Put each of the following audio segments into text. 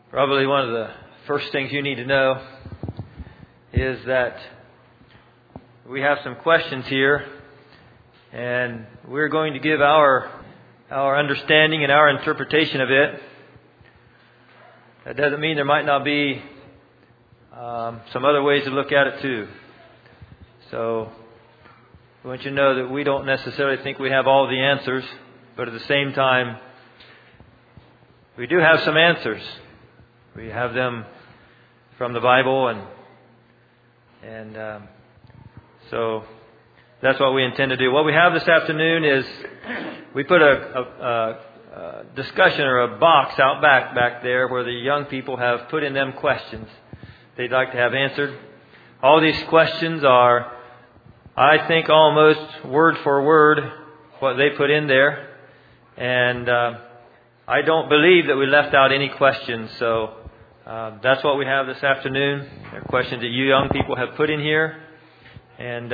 Probably one of the first things you need to know is that we have some questions here, and we're going to give our understanding and our interpretation of it. That doesn't mean there might not be some other ways to look at it too. So I want you to know that we don't necessarily think we have all the answers, but at the same time, we do have some answers. We have them from the Bible, and so that's what we intend to do. What we have this afternoon is we put a discussion or a box out back there where the young people have put in them questions they'd like to have answered. All these questions are, I think, almost word for word what they put in there, and I don't believe that we left out any questions, so that's what we have this afternoon. They're questions that you young people have put in here, and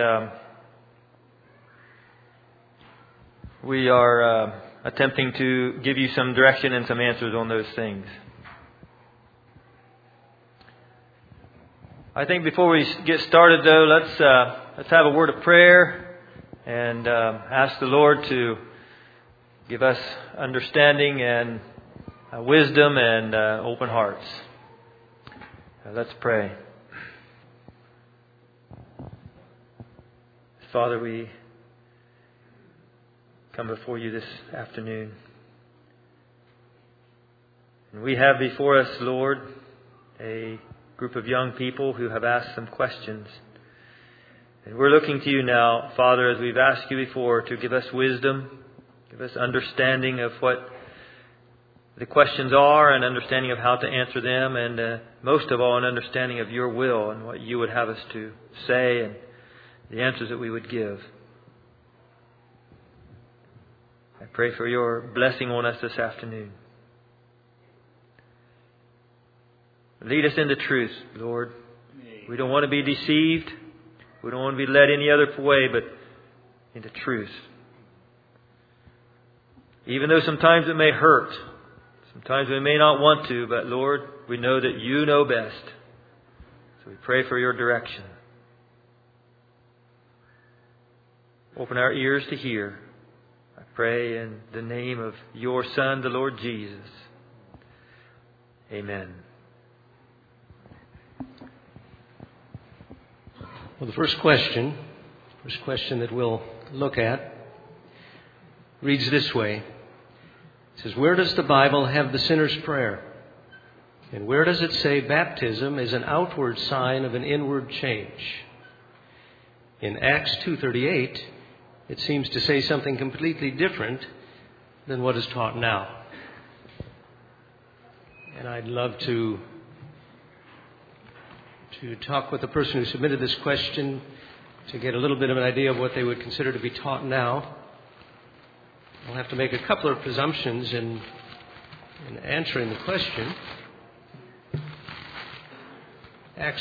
we are attempting to give you some direction and some answers on those things. I think before we get started, though, let's have a word of prayer and ask the Lord to give us understanding and wisdom and open hearts. Let's pray. Father, we come before you this afternoon. And we have before us, Lord, a group of young people who have asked some questions. And we're looking to you now, Father, as we've asked you before, to give us wisdom, give us understanding of what the questions are, and understanding of how to answer them, and most of all, an understanding of your will and what you would have us to say and the answers that we would give. I pray for your blessing on us this afternoon. Lead us into truth, Lord. We don't want to be deceived. We don't want to be led any other way but into truth. Even though sometimes it may hurt, sometimes we may not want to, but Lord, we know that you know best. So we pray for your direction. Open our ears to hear. I pray in the name of your Son, the Lord Jesus. Amen. Well, the first question that we'll look at reads this way. It says, where does the Bible have the sinner's prayer? And where does it say baptism is an outward sign of an inward change? In Acts 2:38, it seems to say something completely different than what is taught now. And I'd love to talk with the person who submitted this question to get a little bit of an idea of what they would consider to be taught now. I'll have to make a couple of presumptions in answering the question. Acts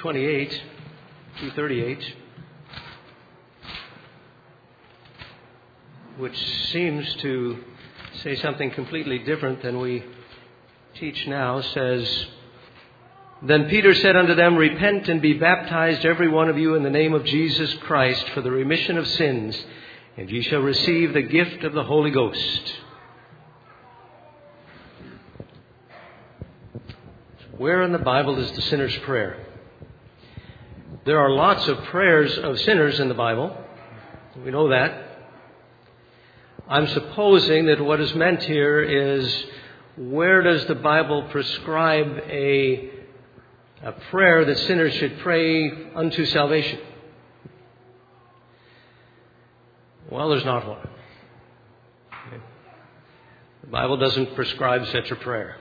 2:38, which seems to say something completely different than we teach now, says, then Peter said unto them, repent and be baptized every one of you in the name of Jesus Christ for the remission of sins, and ye shall receive the gift of the Holy Ghost. Where in the Bible is the sinner's prayer? There are lots of prayers of sinners in the Bible. We know that. I'm supposing that what is meant here is, where does the Bible prescribe a prayer that sinners should pray unto salvation? Well, there's not one. Okay. The Bible doesn't prescribe such a prayer.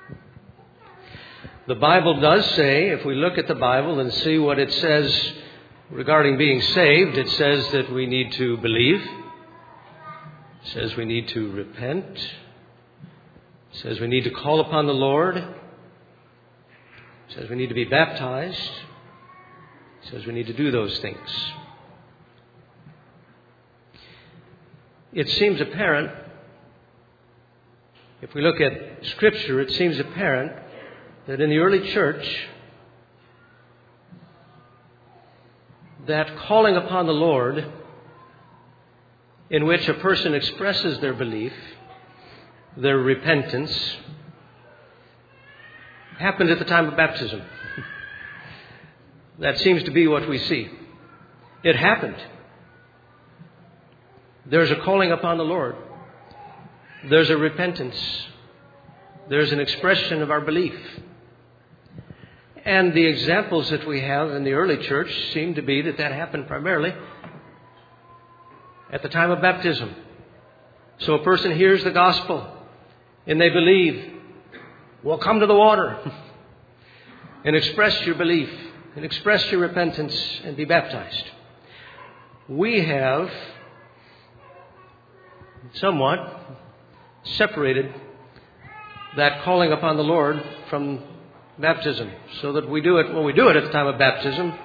The Bible does say, if we look at the Bible and see what it says regarding being saved, it says that we need to believe. It says we need to repent. It says we need to call upon the Lord. It says we need to be baptized. It says we need to do those things. It seems apparent, if we look at Scripture, it seems apparent that in the early church, that calling upon the Lord, in which a person expresses their belief, their repentance, happened at the time of baptism. That seems to be what we see. It happened. There's a calling upon the Lord. There's a repentance. There's an expression of our belief. And the examples that we have in the early church seem to be that happened primarily at the time of baptism. So a person hears the gospel and they believe, well, come to the water and express your belief and express your repentance and be baptized. We have somewhat separated that calling upon the Lord from baptism, so that we do it at the time of baptism,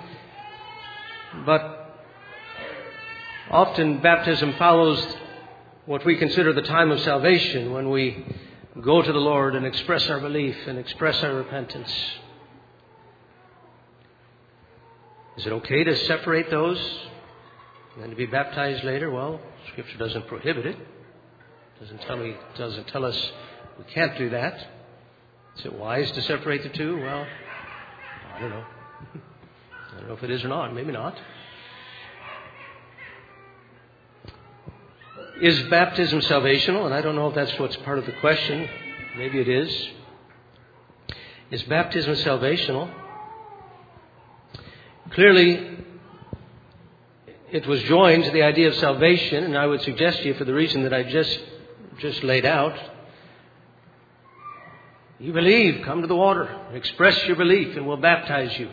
but often baptism follows what we consider the time of salvation, when we go to the Lord and express our belief and express our repentance. Is it okay to separate those and then to be baptized later? Well, Scripture doesn't prohibit it. Doesn't tell us we can't do that. Is it wise to separate the two? Well, I don't know. I don't know if it is or not. Maybe not. Is baptism salvational? And I don't know if that's what's part of the question. Maybe it is. Is baptism salvational? Clearly, it was joined to the idea of salvation, and I would suggest to you, for the reason that I just laid out, you believe, come to the water, express your belief, and we'll baptize you.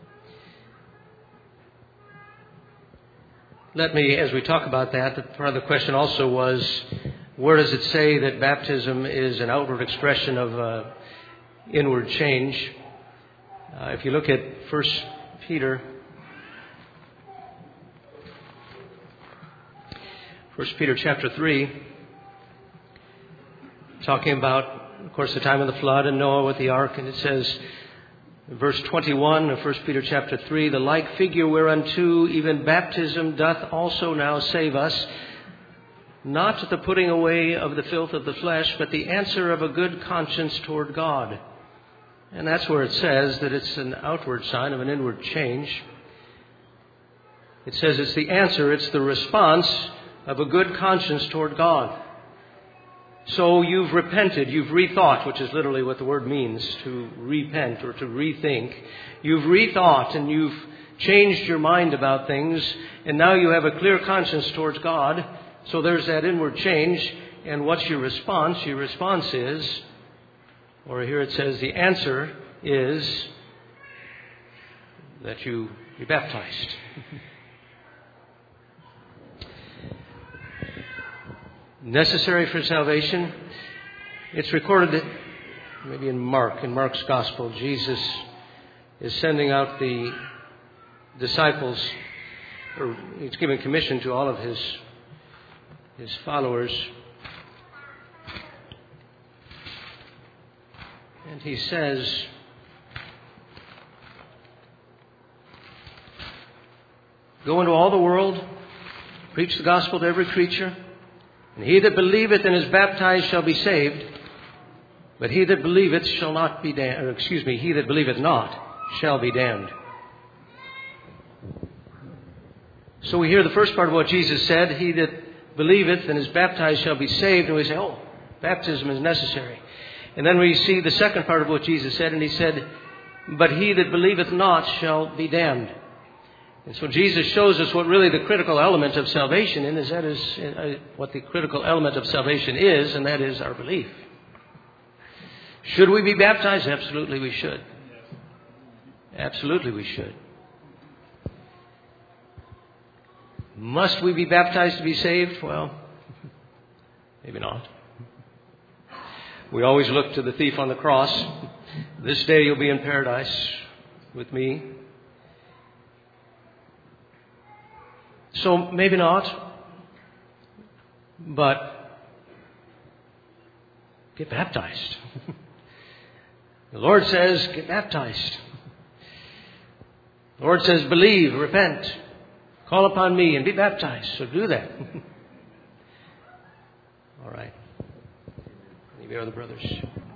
Let me, as we talk about that, part of the question also was, where does it say that baptism is an outward expression of inward change? If you look at 1 Peter chapter 3, talking about, of course, the time of the flood and Noah with the ark, and it says, in verse 21 of 1 Peter chapter 3, the like figure whereunto even baptism doth also now save us, not the putting away of the filth of the flesh, but the answer of a good conscience toward God. And that's where it says that it's an outward sign of an inward change. It says it's the answer, it's the response of a good conscience toward God. So you've repented, you've rethought, which is literally what the word means, to repent or to rethink. You've rethought and you've changed your mind about things, and now you have a clear conscience towards God. So there's that inward change. And what's your response? Your response is, or here it says the answer is that you be baptized. Necessary for salvation. It's recorded that maybe in Mark's Gospel, Jesus is sending out the disciples, or he's giving commission to all of his followers. And he says, go into all the world, preach the gospel to every creature. And he that believeth and is baptized shall be saved, but he that believeth shall not be damned. He that believeth not shall be damned. So we hear the first part of what Jesus said, he that believeth and is baptized shall be saved, and we say, oh, baptism is necessary. And then we see the second part of what Jesus said, and he said, but he that believeth not shall be damned. And so Jesus shows us what really the critical element of salvation is. That is what the critical element of salvation is, and that is our belief. Should we be baptized? Absolutely we should. Absolutely we should. Must we be baptized to be saved? Well, maybe not. We always look to the thief on the cross. This day you'll be in paradise with me. So maybe not, but get baptized. The Lord says, get baptized. The Lord says, believe, repent, call upon me and be baptized. So do that. All right. Any of your other brothers?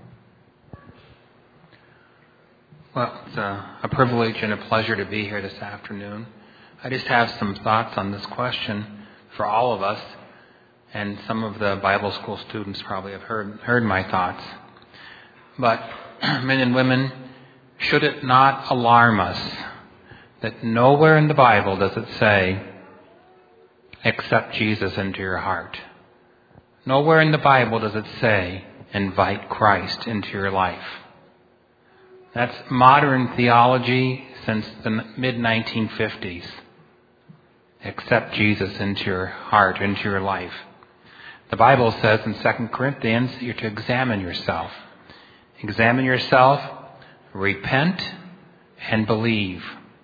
Well, it's a privilege and a pleasure to be here this afternoon. I just have some thoughts on this question for all of us, and some of the Bible school students probably have heard my thoughts. But men and women, should it not alarm us that nowhere in the Bible does it say, accept Jesus into your heart? Nowhere in the Bible does it say, invite Christ into your life. That's modern theology since the mid-1950s. Accept Jesus into your heart, into your life. The Bible says in 2 Corinthians, you're to examine yourself. Examine yourself, repent, and believe.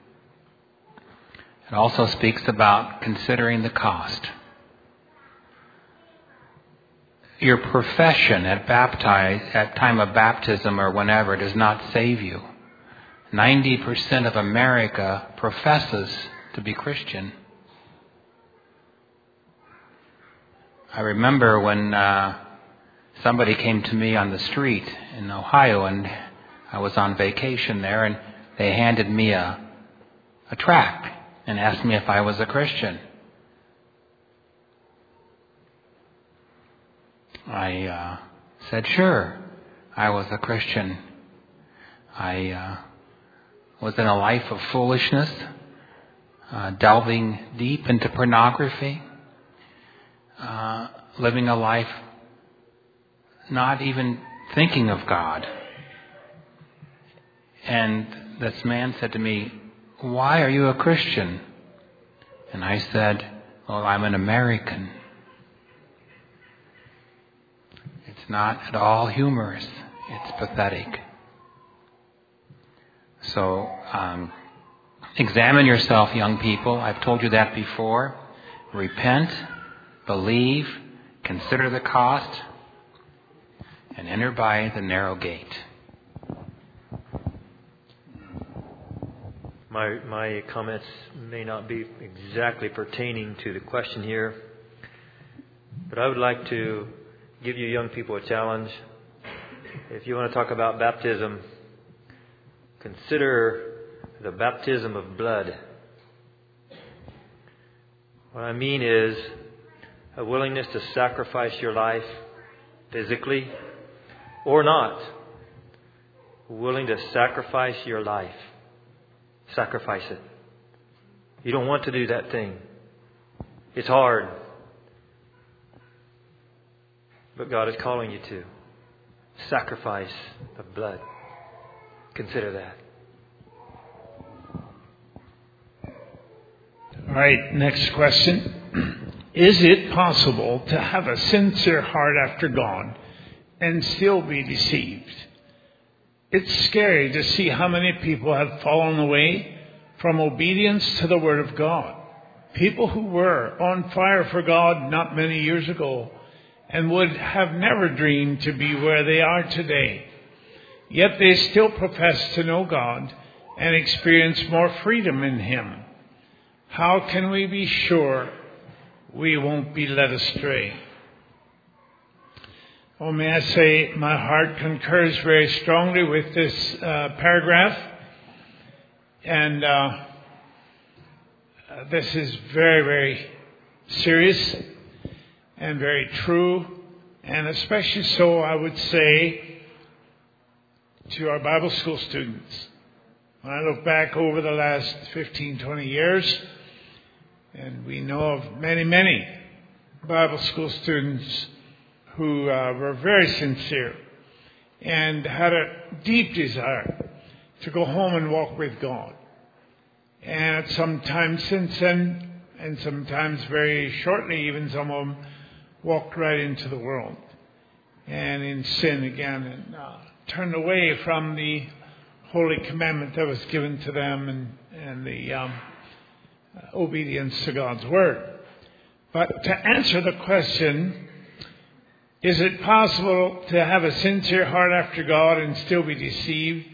It also speaks about considering the cost. Your profession at time of baptism or whenever does not save you. 90% of America professes to be Christian. I remember when somebody came to me on the street in Ohio, and I was on vacation there, and they handed me a tract and asked me if I was a Christian. I said, sure, I was a Christian. I was in a life of foolishness, delving deep into pornography, living a life not even thinking of God. And this man said to me, why are you a Christian? And I said, well, I'm an American. It's not at all humorous. It's pathetic. So, examine yourself, young people. I've told you that before. Repent, believe, consider the cost, and enter by the narrow gate. My comments may not be exactly pertaining to the question here, but I would like to give you young people a challenge. If you want to talk about baptism, consider the baptism of blood. What I mean is a willingness to sacrifice your life physically or not. Willing to sacrifice your life. Sacrifice it. You don't want to do that thing. It's hard. But God is calling you to sacrifice the blood. Consider that. All right, next question. Is it possible to have a sincere heart after God and still be deceived? It's scary to see how many people have fallen away from obedience to the Word of God. People who were on fire for God not many years ago and would have never dreamed to be where they are today. Yet they still profess to know God and experience more freedom in Him. How can we be sure we won't be led astray? Oh, may I say, my heart concurs very strongly with this paragraph. And this is very, very serious and very true. And especially so, I would say, to our Bible school students. When I look back over the last 15, 20 years, and we know of many, many Bible school students who were very sincere and had a deep desire to go home and walk with God. And sometimes since then, and sometimes very shortly, even some of them walked right into the world and in sin again and turned away from the holy commandment that was given to them and the obedience to God's Word. But to answer the question, Is it possible to have a sincere heart after God and still be deceived?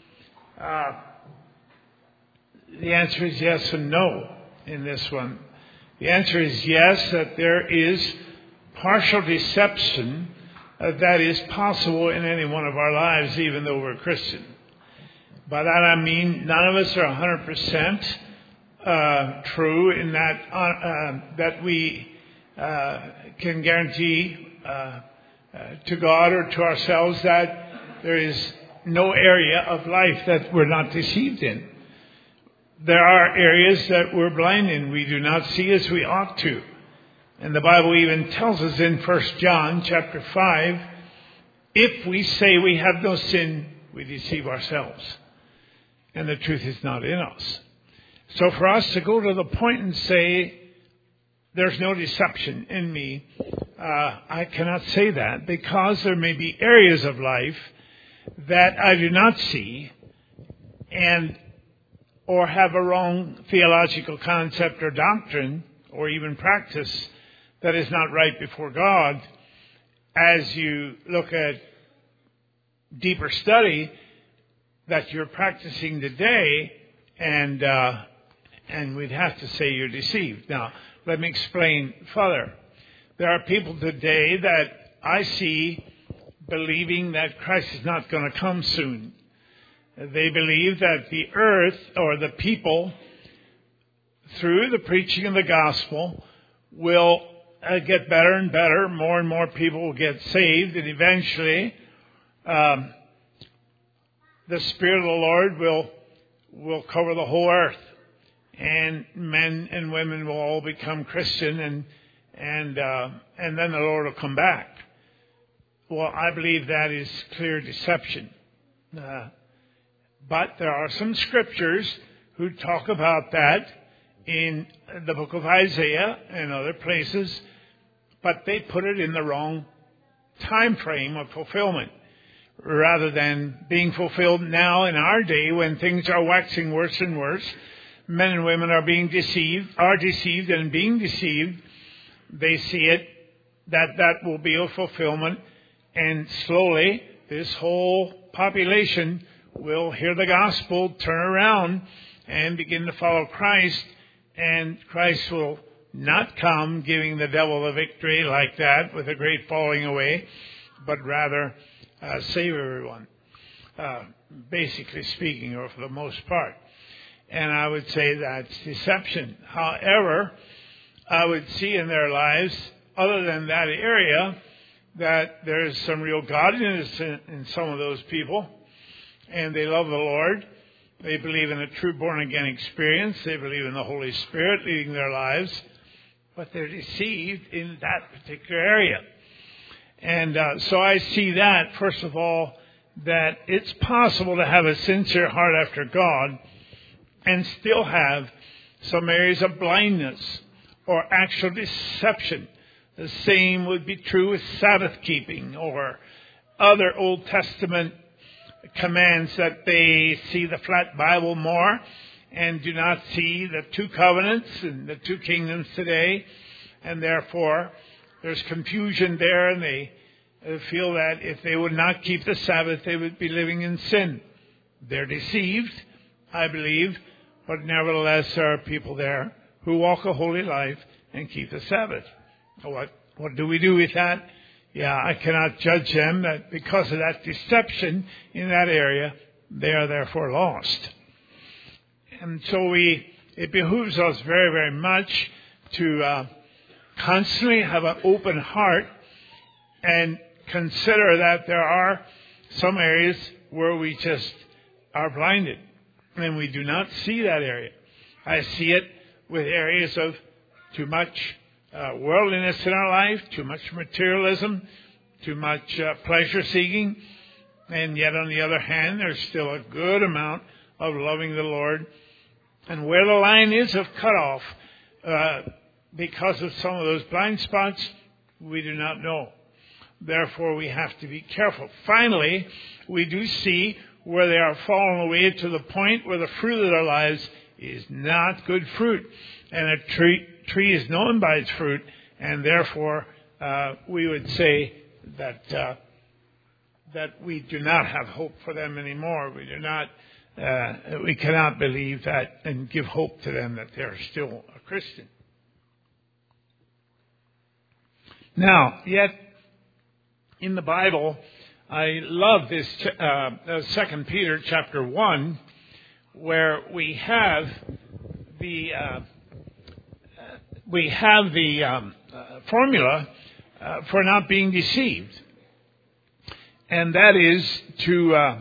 The answer is yes and no in this one. The answer is yes, that there is partial deception that is possible in any one of our lives, even though we're Christian. By that I mean none of us are 100% true in that we can guarantee to God or to ourselves that there is no area of life that we're not deceived in. There are areas that we're blind in. We do not see as we ought to. And the Bible even tells us in 1 John chapter 5, if we say we have no sin, we deceive ourselves. And the truth is not in us. So for us to go to the point and say, there's no deception in me, I cannot say that, because there may be areas of life that I do not see or have a wrong theological concept or doctrine or even practice that is not right before God. As you look at deeper study that you're practicing today, and we'd have to say you're deceived. Now, let me explain further. There are people today that I see believing that Christ is not going to come soon. They believe that the earth or the people, through the preaching of the gospel, will get better and better. More and more people will get saved, and eventually the Spirit of the Lord will cover the whole earth, and men and women will all become Christian, and then the Lord will come back. Well, I believe that is clear deception. But there are some scriptures who talk about that in the book of Isaiah and other places, but they put it in the wrong time frame of fulfillment, rather than being fulfilled now in our day when things are waxing worse and worse. Men and women are deceived and being deceived. They see it, that will be a fulfillment, and slowly this whole population will hear the gospel, turn around, and begin to follow Christ, and Christ will not come giving the devil the victory like that with a great falling away, but rather save everyone, basically speaking, or for the most part. And I would say that's deception. However, I would see in their lives, other than that area, that there's some real godliness in some of those people, and they love the Lord. They believe in a true born-again experience. They believe in the Holy Spirit leading their lives, but they're deceived in that particular area. And so I see that, first of all, that it's possible to have a sincere heart after God and still have some areas of blindness or actual deception. The same would be true with Sabbath keeping or other Old Testament commands, that they see the flat Bible more and do not see the two covenants and the two kingdoms today. And therefore, there's confusion there, and they feel that if they would not keep the Sabbath, they would be living in sin. They're deceived, I believe, but nevertheless there are people there who walk a holy life and keep the Sabbath. What do we do with that? Yeah, I cannot judge them, that because of that deception in that area, they are therefore lost. And so it behooves us very, very much to constantly have an open heart and consider that there are some areas where we just are blinded and we do not see that area. I see it with areas of too much worldliness in our life, too much materialism, too much pleasure seeking, and yet on the other hand there's still a good amount of loving the Lord. And where the line is of cutoff because of some of those blind spots, we do not know. Therefore, we have to be careful. Finally, we do see where they are falling away to the point where the fruit of their lives is not good fruit. And a tree is known by its fruit, and therefore we would say that we do not have hope for them anymore. We cannot believe that and give hope to them that they are still a Christian. Now, yet in the Bible, I love this 2 Peter chapter 1, where we have the formula for not being deceived, and that is to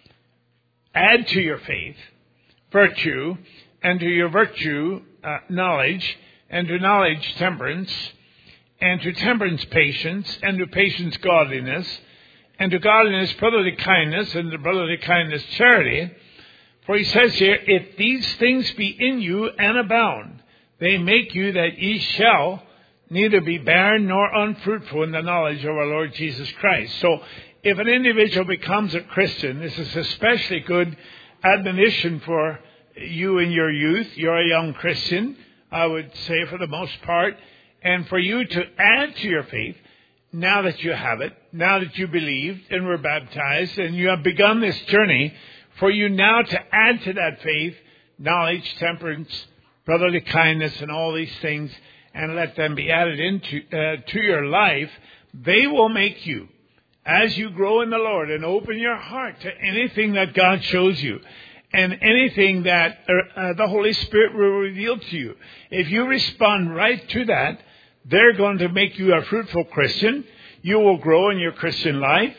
add to your faith virtue, and to your virtue knowledge, and to knowledge temperance, and to temperance patience, and to patience godliness, and to godliness brotherly kindness, and to brotherly kindness charity. For he says here, if these things be in you and abound, they make you that ye shall neither be barren nor unfruitful in the knowledge of our Lord Jesus Christ. So if an individual becomes a Christian, this is especially good admonition for you in your youth. You're a young Christian, I would say, for the most part. And for you to add to your faith, now that you have it, now that you believed and were baptized, and you have begun this journey, for you now to add to that faith knowledge, temperance, brotherly kindness, and all these things, and let them be added into to your life, they will make you, as you grow in the Lord and open your heart to anything that God shows you, and anything that the Holy Spirit will reveal to you. If you respond right to that, they're going to make you a fruitful Christian. You will grow in your Christian life.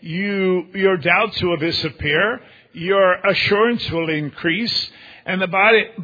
Your doubts will disappear. Your assurance will increase. And the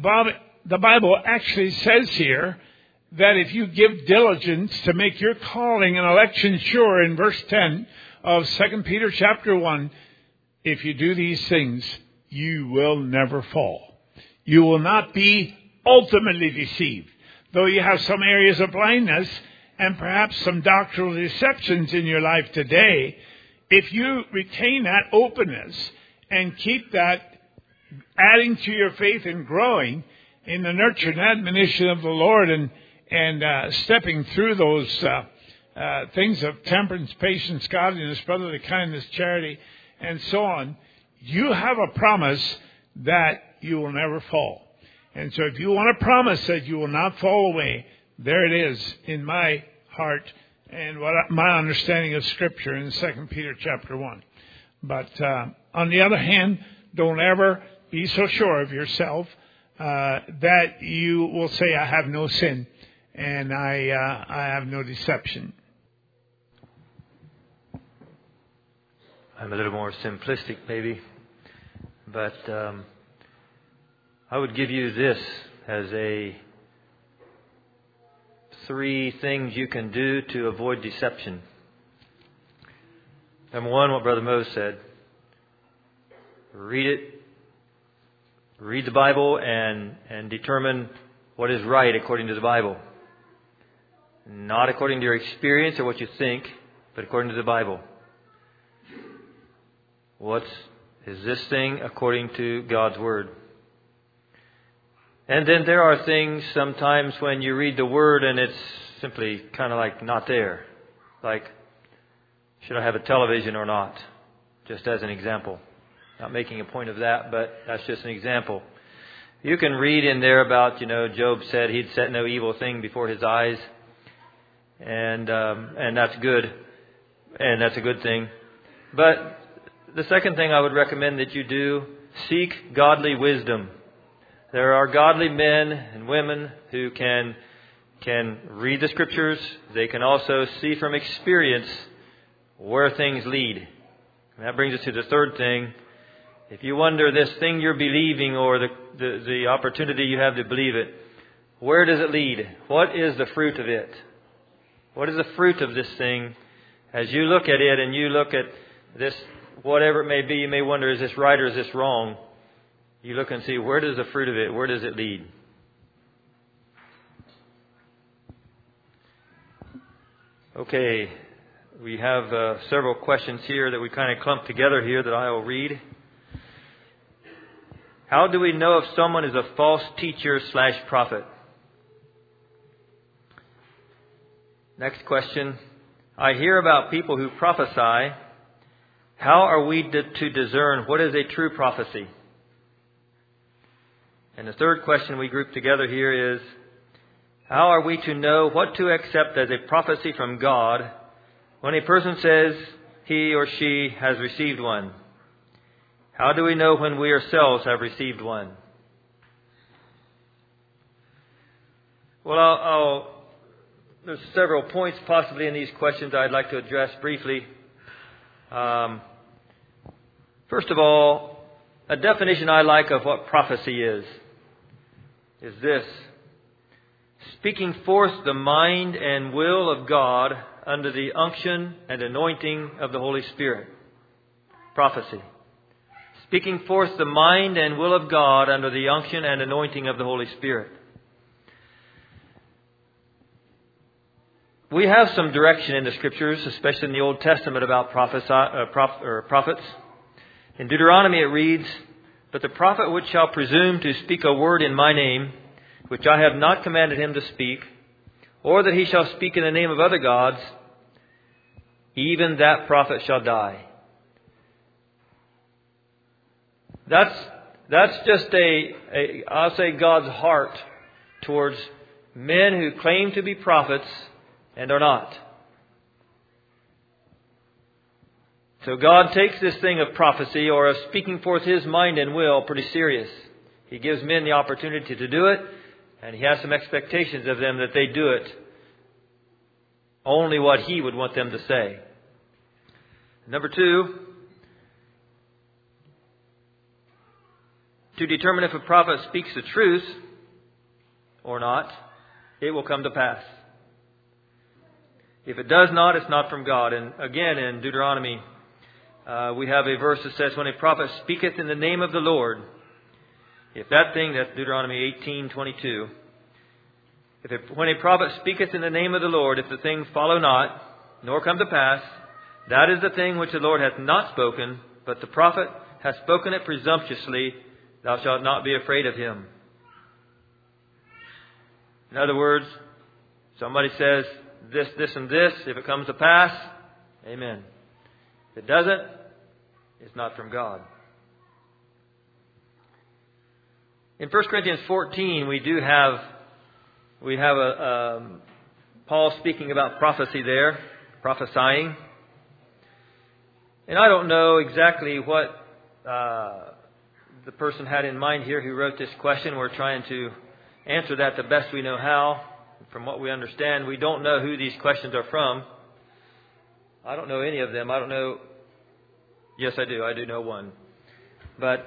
Bible actually says here that if you give diligence to make your calling and election sure, in verse 10 of 2 Peter chapter 1, if you do these things, you will never fall. You will not be ultimately deceived. Though you have some areas of blindness and perhaps some doctrinal deceptions in your life today, if you retain that openness and keep that adding to your faith and growing in the nurture and admonition of the Lord, and stepping through those things of temperance, patience, godliness, brotherly kindness, charity, and so on, you have a promise that you will never fall. And so if you want a promise that you will not fall away, there it is in my heart and my understanding of Scripture in 2 Peter chapter 1. But on the other hand, don't ever be so sure of yourself that you will say, I have no sin and I have no deception. I'm a little more simplistic maybe, but I would give you this as 3 things you can do to avoid deception. Number 1, what Brother Mose said. Read it. Read the Bible and determine what is right according to the Bible. Not according to your experience or what you think, but according to the Bible. Is this thing according to God's Word? And then there are things sometimes when you read the Word and it's simply kind of like not there. Like, should I have a television or not? Just as an example. Not making a point of that, but that's just an example. You can read in there about, Job said he'd set no evil thing before his eyes. And that's good. And that's a good thing. But the second thing I would recommend that you do, seek godly wisdom. There are godly men and women who can read the Scriptures. They can also see from experience where things lead. And that brings us to the third thing. If you wonder this thing you're believing or the opportunity you have to believe it, where does it lead? What is the fruit of it? What is the fruit of this thing? As you look at it and you look at this, whatever it may be, you may wonder, is this right or is this wrong? You look and see, where does the fruit of it, where does it lead? Okay, we have several questions here that we kind of clumped together here that I will read. How do we know if someone is a false teacher / prophet? Next question. I hear about people who prophesy. How are we to discern what is a true prophecy? And the third question we group together here is, how are we to know what to accept as a prophecy from God when a person says he or she has received one? How do we know when we ourselves have received one? Well, there's several points possibly in these questions I'd like to address briefly. First of all, a definition I like of what prophecy is this: speaking forth the mind and will of God under the unction and anointing of the Holy Spirit. Prophecy. Speaking forth the mind and will of God under the unction and anointing of the Holy Spirit. We have some direction in the Scriptures, especially in the Old Testament, about prophets. In Deuteronomy it reads, "But the prophet which shall presume to speak a word in my name, which I have not commanded him to speak, or that he shall speak in the name of other gods, even that prophet shall die." That's just I'll say God's heart towards men who claim to be prophets and are not. So God takes this thing of prophecy or of speaking forth His mind and will pretty serious. He gives men the opportunity to do it, and He has some expectations of them that they do it only what He would want them to say. Number two, to determine if a prophet speaks the truth or not, it will come to pass. If it does not, it's not from God. And again, in Deuteronomy, we have a verse that says, "When a prophet speaketh in the name of the Lord, if that thing," that's Deuteronomy 18:22, when a prophet speaketh in the name of the Lord, if the thing follow not, nor come to pass, that is the thing which the Lord hath not spoken, but the prophet hath spoken it presumptuously, thou shalt not be afraid of him." In other words, somebody says this, this, and this. If it comes to pass, amen. If it doesn't, it's not from God. In 1 Corinthians 14, we have Paul speaking about prophecy there, prophesying. And I don't know exactly what the person had in mind here who wrote this question. We're trying to answer that the best we know how. From what we understand, we don't know who these questions are from. I don't know any of them. I don't know. Yes, I do. I do know one. But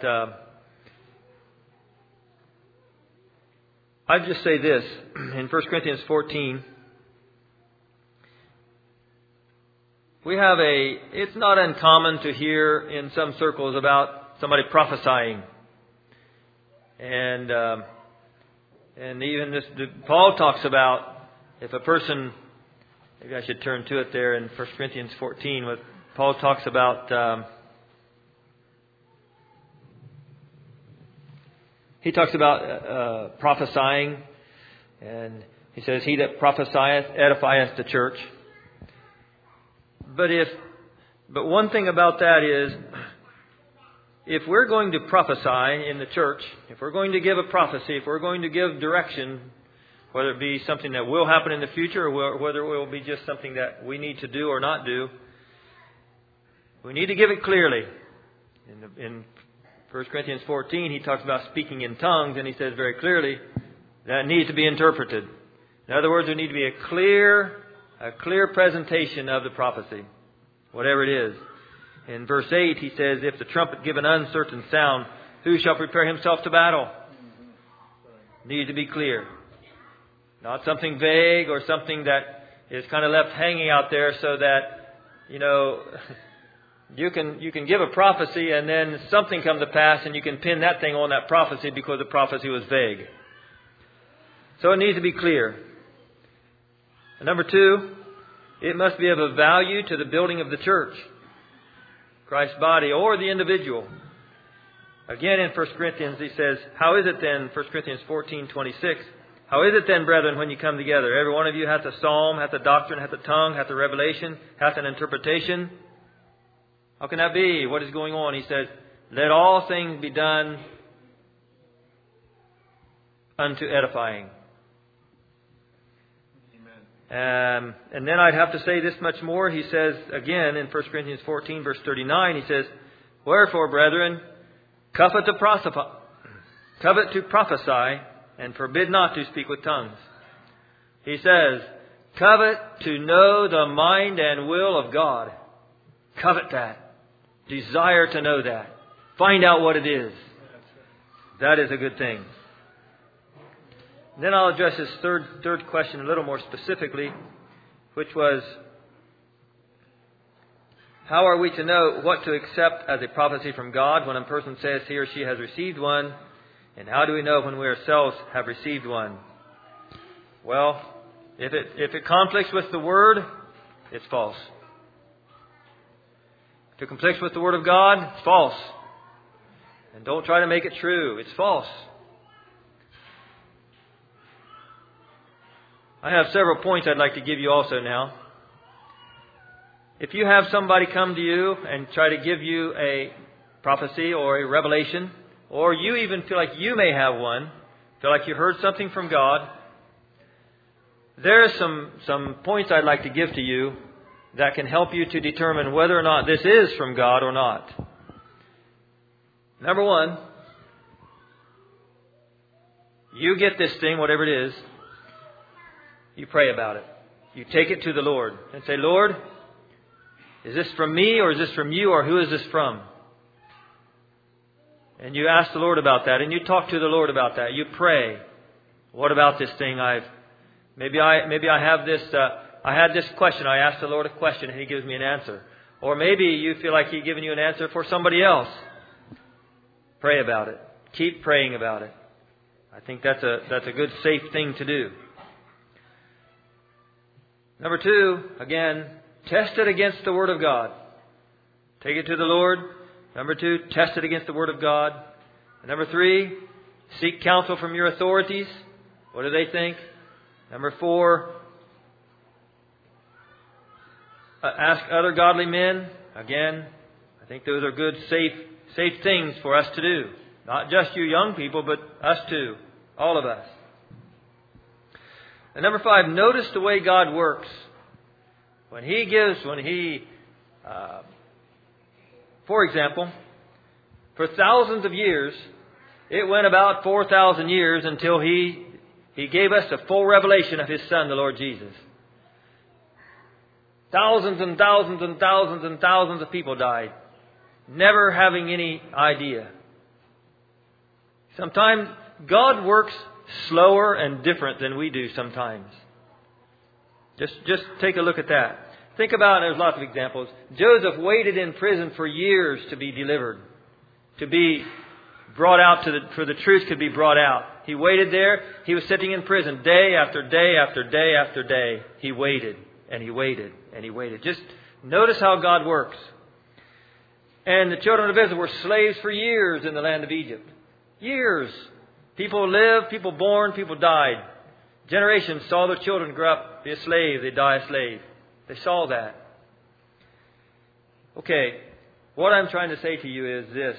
I'd just say this. In 1 Corinthians 14, it's not uncommon to hear in some circles about somebody prophesying. And even this, Paul talks about if a person, maybe I should turn to it there in 1 Corinthians 14, with Paul talks about, he talks about prophesying, and he says, "He that prophesieth edifieth the church." But one thing about that is, if we're going to prophesy in the church, if we're going to give a prophecy, if we're going to give direction, whether it be something that will happen in the future or whether it will be just something that we need to do or not do, we need to give it clearly. In 1 Corinthians 14, he talks about speaking in tongues, and he says very clearly that needs to be interpreted. In other words, there needs to be a clear presentation of the prophecy, whatever it is. In verse 8, he says, "If the trumpet give an uncertain sound, who shall prepare himself to battle?" Needs to be clear. Not something vague or something that is kind of left hanging out there so that, you can give a prophecy and then something come to pass and you can pin that thing on that prophecy because the prophecy was vague. So it needs to be clear. And number two, it must be of a value to the building of the church, Christ's body, or the individual. Again, in 1 Corinthians, he says, how is it then, 1 Corinthians 14:26, How is it then, brethren, when you come together? Every one of you hath a psalm, hath a doctrine, hath a tongue, hath a revelation, hath an interpretation. How can that be? What is going on? He says, let all things be done unto edifying. Amen. And then I'd have to say this much more. He says again in 1 Corinthians 14, verse 39, he says, wherefore, brethren, covet to prophesy, and forbid not to speak with tongues. He says, covet to know the mind and will of God. Covet that. Desire to know that. Find out what it is. That is a good thing. Then I'll address his third question a little more specifically, which was, how are we to know what to accept as a prophecy from God when a person says he or she has received one? And how do we know when we ourselves have received one? Well, if it conflicts with the Word, it's false. If it conflicts with the Word of God, it's false. And don't try to make it true. It's false. I have several points I'd like to give you also now. If you have somebody come to you and try to give you a prophecy or a revelation, or you even feel like you may have one, feel like you heard something from God, there are some points I'd like to give to you that can help you to determine whether or not this is from God or not. Number one, you get this thing, whatever it is, you pray about it. You take it to the Lord and say, Lord, is this from me or is this from you, or who is this from? And you ask the Lord about that, and you talk to the Lord about that. You pray. What about this thing? Maybe I have this. I had this question. I asked the Lord a question, and He gives me an answer. Or maybe you feel like He's giving you an answer for somebody else. Pray about it. Keep praying about it. I think that's a good, safe thing to do. Number two, again, test it against the Word of God. Take it to the Lord. Number two, test it against the Word of God. And number three, seek counsel from your authorities. What do they think? Number four, ask other godly men. Again, I think those are good, safe things for us to do. Not just you young people, but us too. All of us. And number five, notice the way God works. For example, for thousands of years, it went about 4,000 years until He gave us the full revelation of His Son, the Lord Jesus. Thousands and thousands and thousands and thousands of people died, never having any idea. Sometimes God works slower and different than we do sometimes. Just take a look at that. Think about, there's lots of examples. Joseph waited in prison for years to be delivered, to be brought out for the truth could be brought out. He waited there. He was sitting in prison day after day after day after day. He waited and he waited and he waited. Just notice how God works. And the children of Israel were slaves for years in the land of Egypt. Years. People lived, people born, people died. Generations saw their children grow up, be a slave, they die a slave. They saw that. Okay, what I'm trying to say to you is this.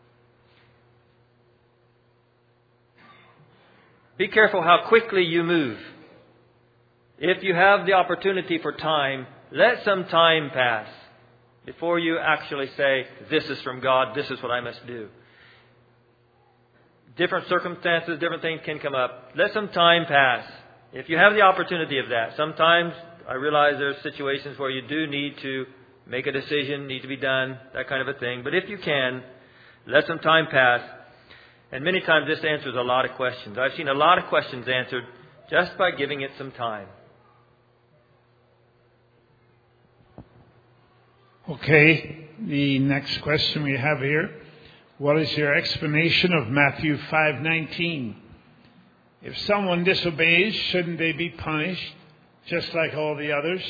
Be careful how quickly you move. If you have the opportunity for time, let some time pass before you actually say, this is from God, this is what I must do. Different circumstances, different things can come up. Let some time pass. If you have the opportunity of that, sometimes I realize there are situations where you do need to make a decision, need to be done, that kind of a thing. But if you can, let some time pass. And many times this answers a lot of questions. I've seen a lot of questions answered just by giving it some time. Okay, the next question we have here. What is your explanation of Matthew 5:19? If someone disobeys, shouldn't they be punished just like all the others?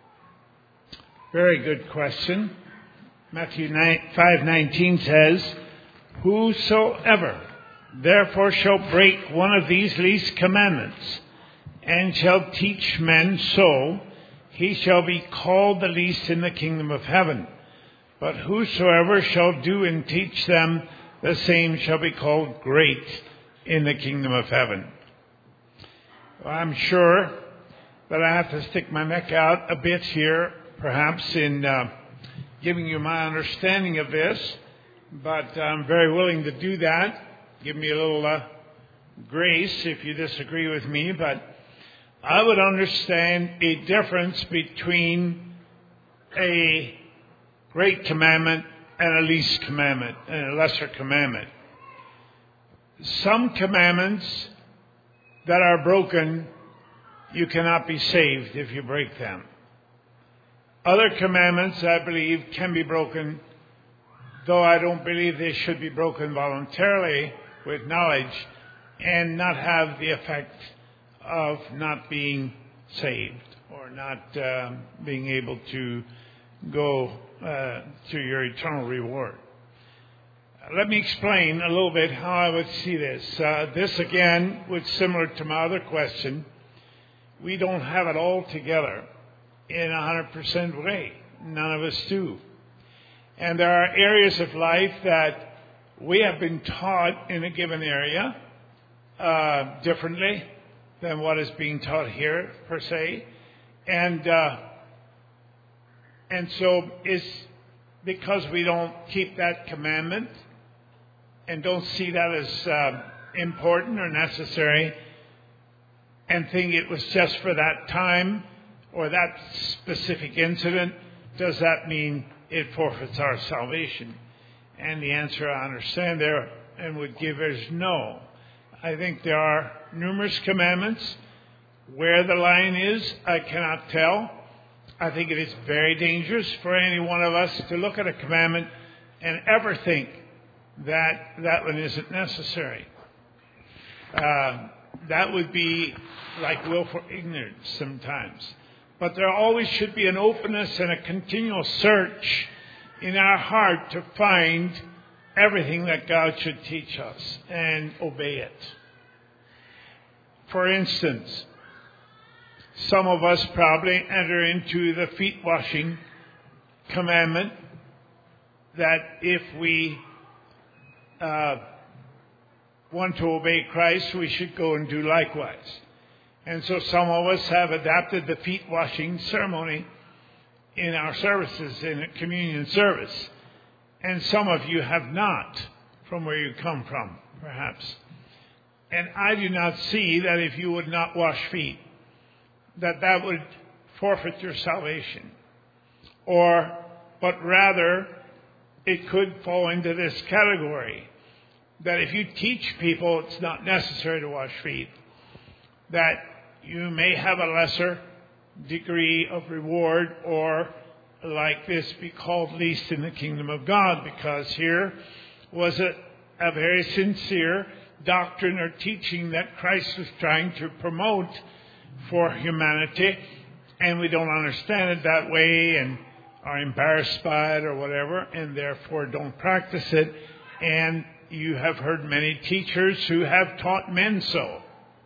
Very good question. Matthew 5:19 says, whosoever therefore shall break one of these least commandments, and shall teach men so, he shall be called the least in the kingdom of heaven. But whosoever shall do and teach them, the same shall be called great in the kingdom of heaven. Well, I'm sure that I have to stick my neck out a bit here, perhaps in giving you my understanding of this, but I'm very willing to do that. Give me a little grace if you disagree with me, but I would understand a difference between a great commandment and a least commandment and a lesser commandment. Some commandments that are broken, you cannot be saved if you break them. Other commandments, I believe, can be broken, though I don't believe they should be broken voluntarily with knowledge and not have the effect of not being saved or not being able to go to your eternal reward. Let me explain a little bit how I would see this. This, again, was similar to my other question. We don't have it all together in a 100% way. None of us do. And there are areas of life that we have been taught in a given area differently than what is being taught here, per se. And so it's because we don't keep that commandment and don't see that as important or necessary and think it was just for that time or that specific incident, does that mean it forfeits our salvation? And the answer I understand there and would give is no. I think there are numerous commandments. Where the line is, I cannot tell. I think it is very dangerous for any one of us to look at a commandment and ever think that that one isn't necessary. That would be like willful ignorance sometimes. But there always should be an openness and a continual search in our heart to find everything that God should teach us and obey it. For instance, some of us probably enter into the feet washing commandment that if we want to obey Christ, we should go and do likewise. And so some of us have adapted the feet washing ceremony in our services, in a communion service. And some of you have not, from where you come from, perhaps. And I do not see that if you would not wash feet, that would forfeit your salvation. But rather, it could fall into this category, that if you teach people it's not necessary to wash feet, that you may have a lesser degree of reward, or like this, be called least in the kingdom of God, because here was a very sincere doctrine or teaching that Christ was trying to promote for humanity, and we don't understand it that way and are embarrassed by it or whatever, and therefore don't practice it. And you have heard many teachers who have taught men so.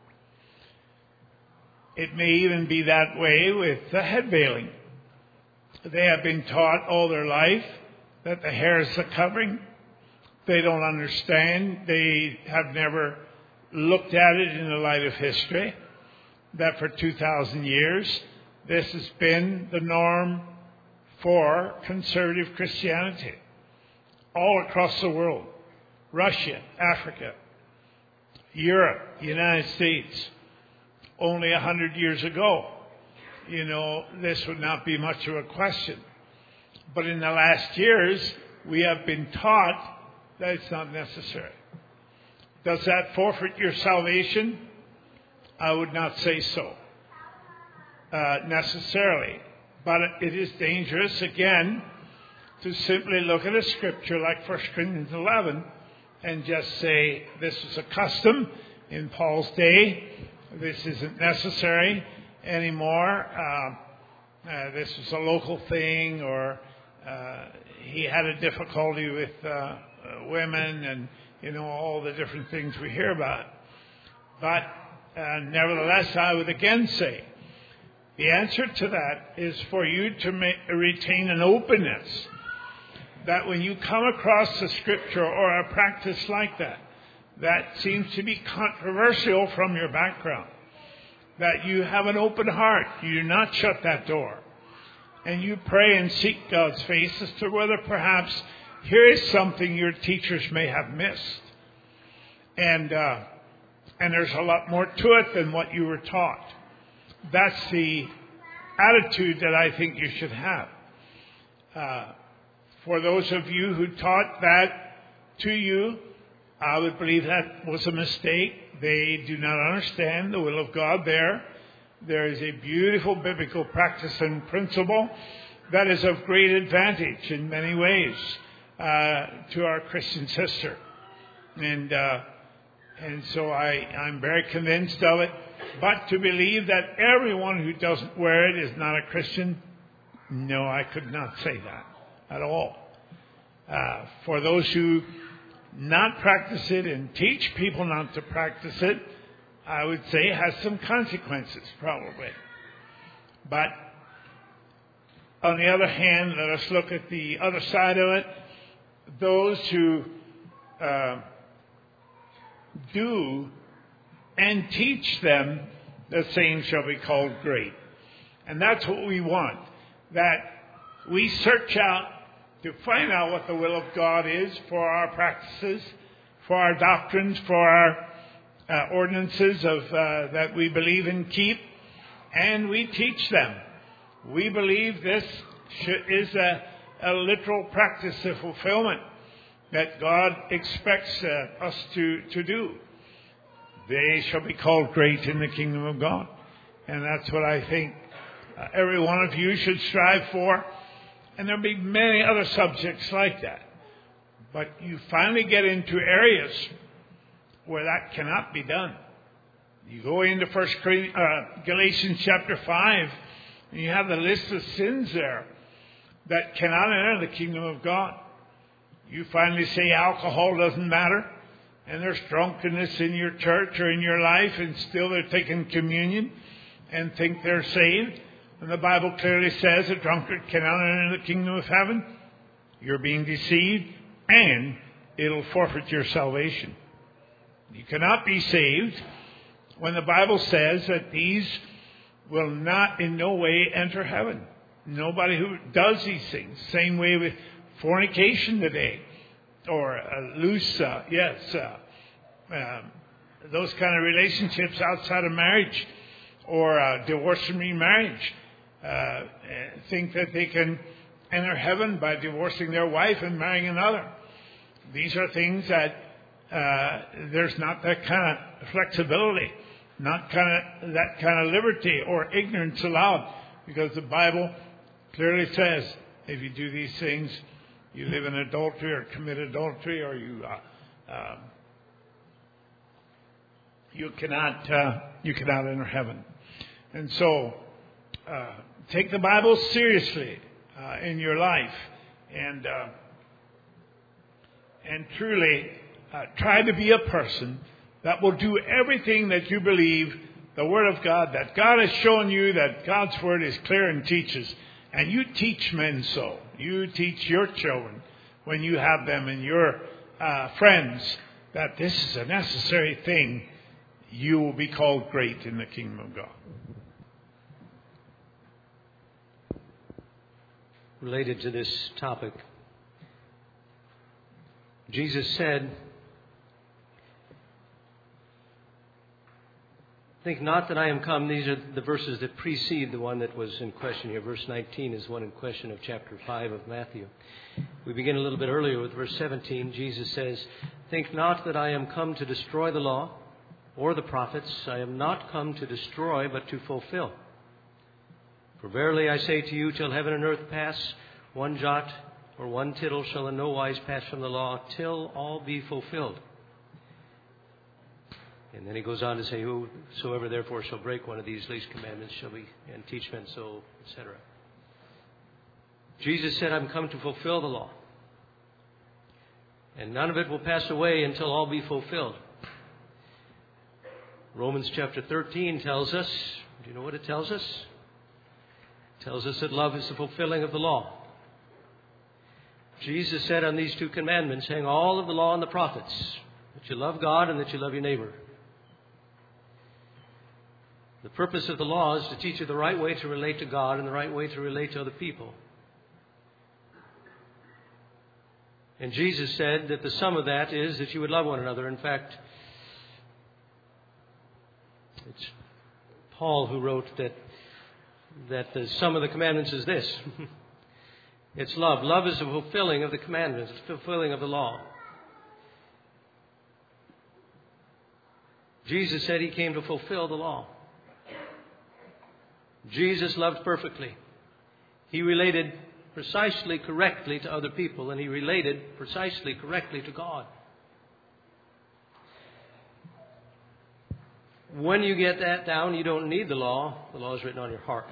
It may even be that way with the head veiling. They have been taught all their life that the hair is the covering. They don't understand. They have never looked at it in the light of history, that for 2,000 years this has been the norm for conservative Christianity all across the world. Russia, Africa, Europe, United States. Only 100 years ago, this would not be much of a question. But in the last years, we have been taught that it's not necessary. Does that forfeit your salvation? I would not say so, necessarily. But it is dangerous, again, to simply look at a scripture like 1 Corinthians 11 and just say, this was a custom in Paul's day. This isn't necessary anymore. This was a local thing, or he had a difficulty with women, and all the different things we hear about. But nevertheless, I would again say, the answer to that is for you to retain an openness, that when you come across a scripture or a practice like that seems to be controversial from your background, that you have an open heart, you do not shut that door, and you pray and seek God's face as to whether perhaps here is something your teachers may have missed. And there's a lot more to it than what you were taught. That's the attitude that I think you should have. For those of you who taught that to you, I would believe that was a mistake. They do not understand the will of God there. There is a beautiful biblical practice and principle that is of great advantage in many ways to our Christian sister. And so I'm very convinced of it. But to believe that everyone who doesn't wear it is not a Christian, no, I could not say that at all. For those who not practice it and teach people not to practice it, I would say it has some consequences, probably. But on the other hand, let us look at the other side of it. Those who do and teach them, the same shall be called great. And that's what we want, that we search out to find out what the will of God is for our practices, for our doctrines, for our ordinances of that we believe and keep, and we teach them. We believe this is a literal practice of fulfillment that God expects us to do. They shall be called great in the kingdom of God. And that's what I think every one of you should strive for. And there'll be many other subjects like that. But you finally get into areas where that cannot be done. You go into Galatians chapter 5, and you have the list of sins there that cannot enter the kingdom of God. You finally say alcohol doesn't matter, and there's drunkenness in your church or in your life, and still they're taking communion and think they're saved. And the Bible clearly says a drunkard cannot enter the kingdom of heaven. You're being deceived, and it'll forfeit your salvation. You cannot be saved when the Bible says that these will not in no way enter heaven. Nobody who does these things. Same way with fornication today, or those kind of relationships outside of marriage, or divorce and remarriage, think that they can enter heaven by divorcing their wife and marrying another. These are things that there's not that kind of flexibility, not that kind of liberty or ignorance allowed, because the Bible clearly says if you do these things, you live in adultery or commit adultery, or you cannot enter heaven. And so take the Bible seriously in your life, and truly try to be a person that will do everything that you believe the Word of God, that God has shown you that God's Word is clear and teaches. And you teach men so. You teach your children when you have them and your friends that this is a necessary thing. You will be called great in the kingdom of God. Related to this topic, Jesus said, "Think not that I am come." These are the verses that precede the one that was in question here. Verse 19 is one in question of chapter 5 of Matthew. We begin a little bit earlier with verse 17. Jesus says, "Think not that I am come to destroy the law or the prophets. I am not come to destroy, but to fulfill. For verily I say to you, till heaven and earth pass, one jot or one tittle shall in no wise pass from the law, till all be fulfilled." And then he goes on to say, "Whosoever therefore shall break one of these least commandments shall be, and teach men so," etc. Jesus said, "I'm come to fulfill the law." And none of it will pass away until all be fulfilled. Romans chapter 13 tells us, do you know what it tells us? It tells us that love is the fulfilling of the law. Jesus said on these two commandments, hang all of the law and the prophets, that you love God and that you love your neighbor. The purpose of the law is to teach you the right way to relate to God and the right way to relate to other people. And Jesus said that the sum of that is that you would love one another. In fact, it's Paul who wrote that the sum of the commandments is this. It's love. Love is the fulfilling of the commandments, it's the fulfilling of the law. Jesus said he came to fulfill the law. Jesus loved perfectly. He related precisely correctly to other people, and he related precisely correctly to God. When you get that down, you don't need the law. The law is written on your heart.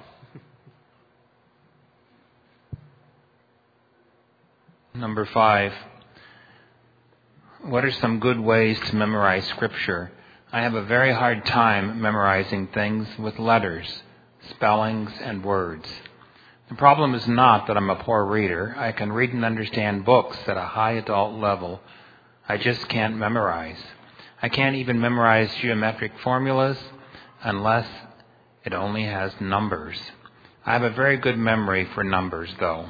Number 5. What are some good ways to memorize Scripture? I have a very hard time memorizing things with letters, spellings, and words. The problem is not that I'm a poor reader. I can read and understand books at a high adult level. I just can't memorize. I can't even memorize geometric formulas unless it only has numbers. I have a very good memory for numbers, though.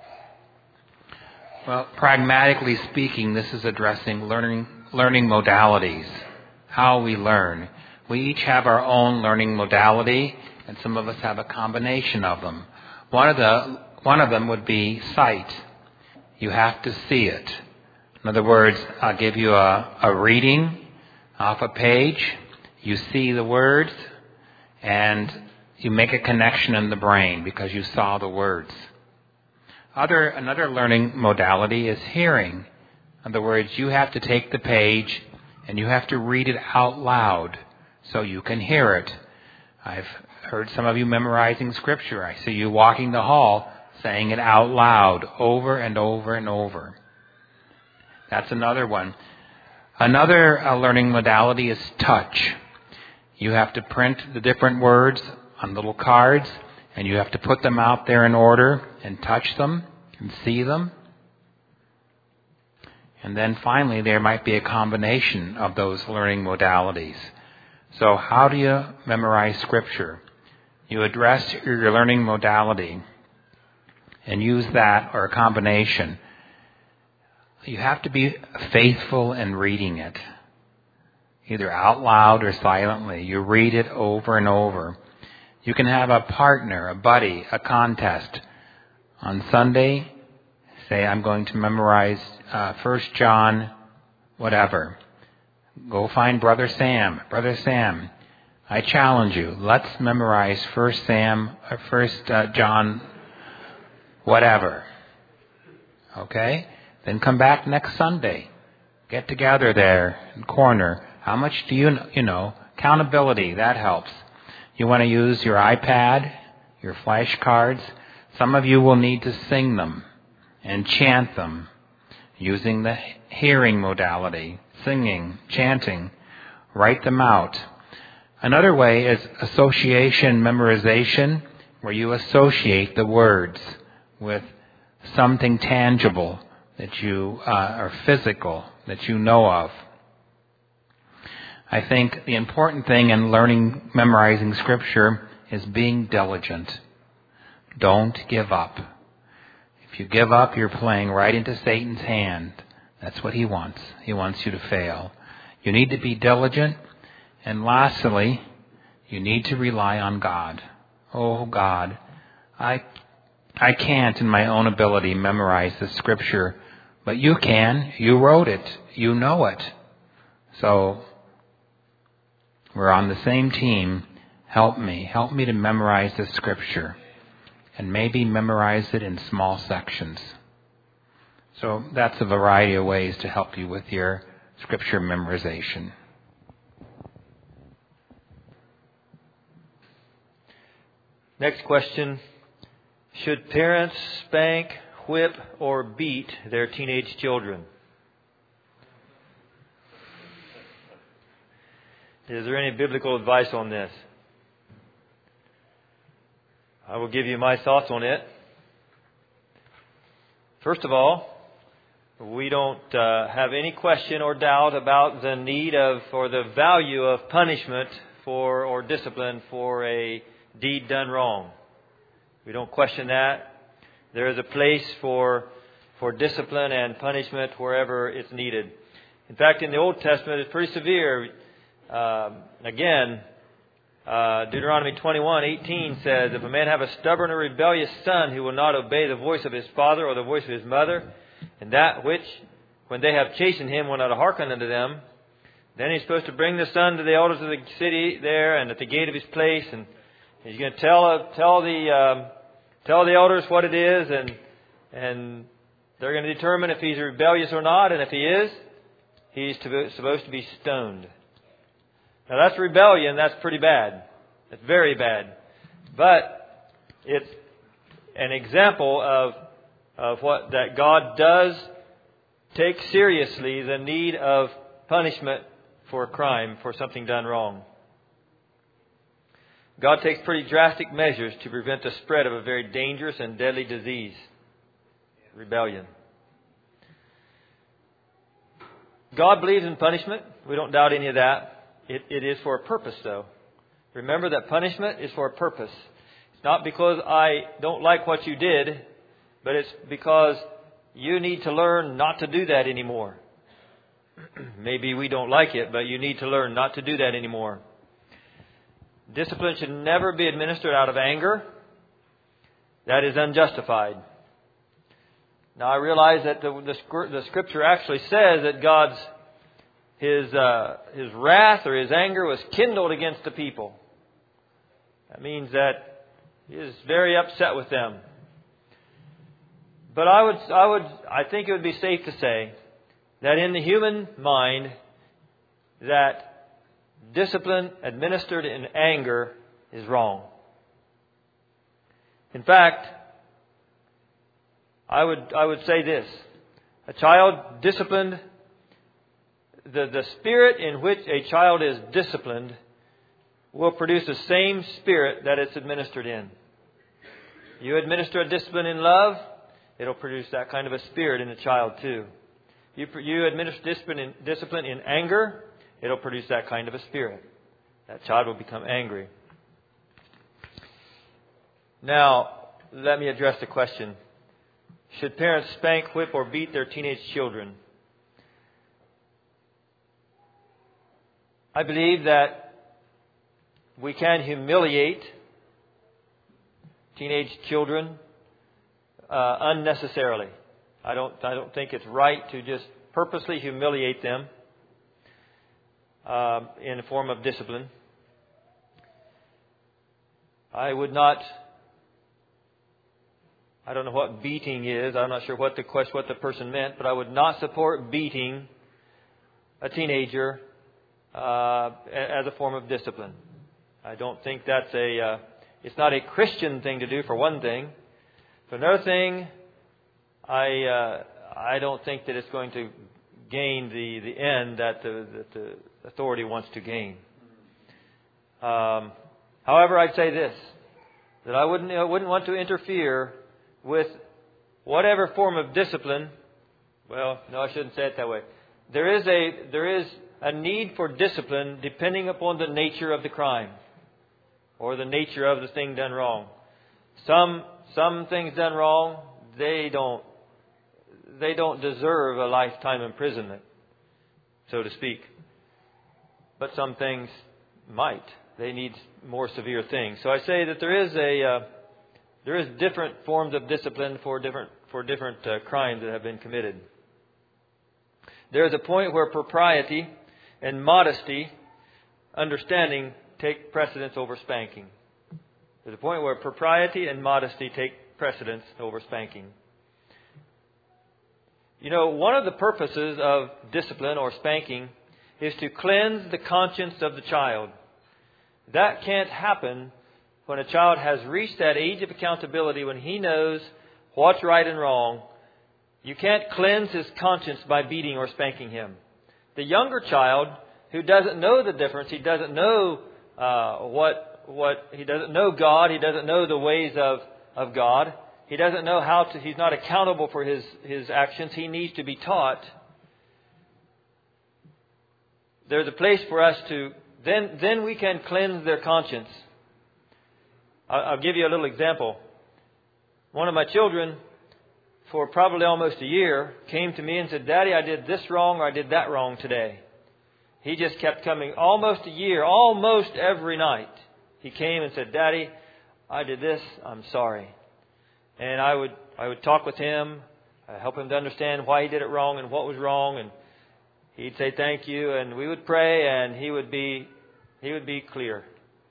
Well, pragmatically speaking, this is addressing learning modalities, how we learn. We each have our own learning modality, and some of us have a combination of them. One of them would be sight. You have to see it. In other words, I'll give you a reading off a page. You see the words, and you make a connection in the brain because you saw the words. Another learning modality is hearing. In other words, you have to take the page and you have to read it out loud so you can hear it. I've heard some of you memorizing Scripture. I see you walking the hall saying it out loud over and over and over. That's another one. Another learning modality is touch. You have to print the different words on little cards, and you have to put them out there in order and touch them and see them. And then finally, there might be a combination of those learning modalities. So how do you memorize Scripture? You address your learning modality and use that or a combination. You have to be faithful in reading it, either out loud or silently. You read it over and over. You can have a partner, a buddy, a contest. On Sunday, say, I'm going to memorize 1 John, whatever. Go find Brother Sam. Brother Sam, I challenge you. Let's memorize 1 John, whatever. Okay? Then come back next Sunday. Get together there in the corner. How much do you know? Accountability, that helps. You want to use your iPad, your flashcards. Some of you will need to sing them and chant them using the hearing modality, singing, chanting. Write them out. Another way is association memorization, where you associate the words with something tangible that you are physical, that you know of. I think the important thing in memorizing Scripture is being diligent. Don't give up. If you give up, you're playing right into Satan's hand. That's what he wants. He wants you to fail. You need to be diligent. And lastly, you need to rely on God. Oh, God, I can't in my own ability memorize the Scripture, but you can. You wrote it. You know it. So we're on the same team. Help me. Help me to memorize the Scripture. And maybe memorize it in small sections. So that's a variety of ways to help you with your Scripture memorization. Next question. Should parents spank, whip, or beat their teenage children? Is there any biblical advice on this? I will give you my thoughts on it. First of all, we don't have any question or doubt about the need of or the value of punishment for or discipline for a deed done wrong. We don't question that. There is a place for discipline and punishment wherever it's needed. In fact, in the Old Testament, it's pretty severe. Deuteronomy 21:18 says, "If a man have a stubborn or rebellious son who will not obey the voice of his father or the voice of his mother, and that which, when they have chastened him, will not hearken unto them, then he's supposed to bring the son to the elders of the city there and at the gate of his place, and he's going to tell the elders what it is, and they're going to determine if he's rebellious or not, and if he is, he's supposed to be stoned." Now that's rebellion. That's pretty bad. It's very bad. But it's an example of what that God does take seriously the need of punishment for a crime, for something done wrong. God takes pretty drastic measures to prevent the spread of a very dangerous and deadly disease, rebellion. God believes in punishment. We don't doubt any of that. It is for a purpose, though. Remember that punishment is for a purpose. It's not because I don't like what you did, but it's because you need to learn not to do that anymore. Maybe we don't like it, but you need to learn not to do that anymore. Discipline should never be administered out of anger. That is unjustified. Now, I realize that the Scripture actually says that His wrath or His anger was kindled against the people. That means that He is very upset with them. But I think it would be safe to say that in the human mind, that discipline administered in anger is wrong. In fact, I would say this: a child disciplined. The spirit in which a child is disciplined will produce the same spirit that it's administered in. You administer a discipline in love, it'll produce that kind of a spirit in a child too. You administer discipline in anger, it'll produce that kind of a spirit. That child will become angry. Now, let me address the question: should parents spank, whip, or beat their teenage children? I believe that we can humiliate teenage children unnecessarily. I don't think it's right to just purposely humiliate them in a form of discipline. I don't know what beating is. I'm not sure what the person meant, but I would not support beating a teenager as a form of discipline. I don't think that's it's not a Christian thing to do, for one thing. For another thing, I don't think that it's going to gain the end that the authority wants to gain. However, I'd say this: that I wouldn't want to interfere with whatever form of discipline. Well, no, I shouldn't say it that way. There is a need for discipline depending upon the nature of the crime or the nature of the thing done wrong. Some things done wrong, they don't deserve a lifetime imprisonment, so to speak. But some things might. They need more severe things. So I say that there is different forms of discipline for different crimes that have been committed. There is a point where propriety and modesty, understanding, take precedence over spanking. There's a point where propriety and modesty take precedence over spanking. You know, one of the purposes of discipline or spanking is to cleanse the conscience of the child. That can't happen when a child has reached that age of accountability, when he knows what's right and wrong. You can't cleanse his conscience by beating or spanking him. The younger child who doesn't know the difference. He doesn't know he doesn't know God. He doesn't know the ways of God. He doesn't know he's not accountable for his actions. He needs to be taught. There's a place for us to, then we can cleanse their conscience. I'll give you a little example. One of my children, for probably almost a year, came to me and said, "Daddy, I did this wrong or I did that wrong today." He just kept coming almost a year, almost every night. He came and said, "Daddy, I did this, I'm sorry." And I would talk with him, help him to understand why he did it wrong and what was wrong, and he'd say thank you, and we would pray, and he would be clear.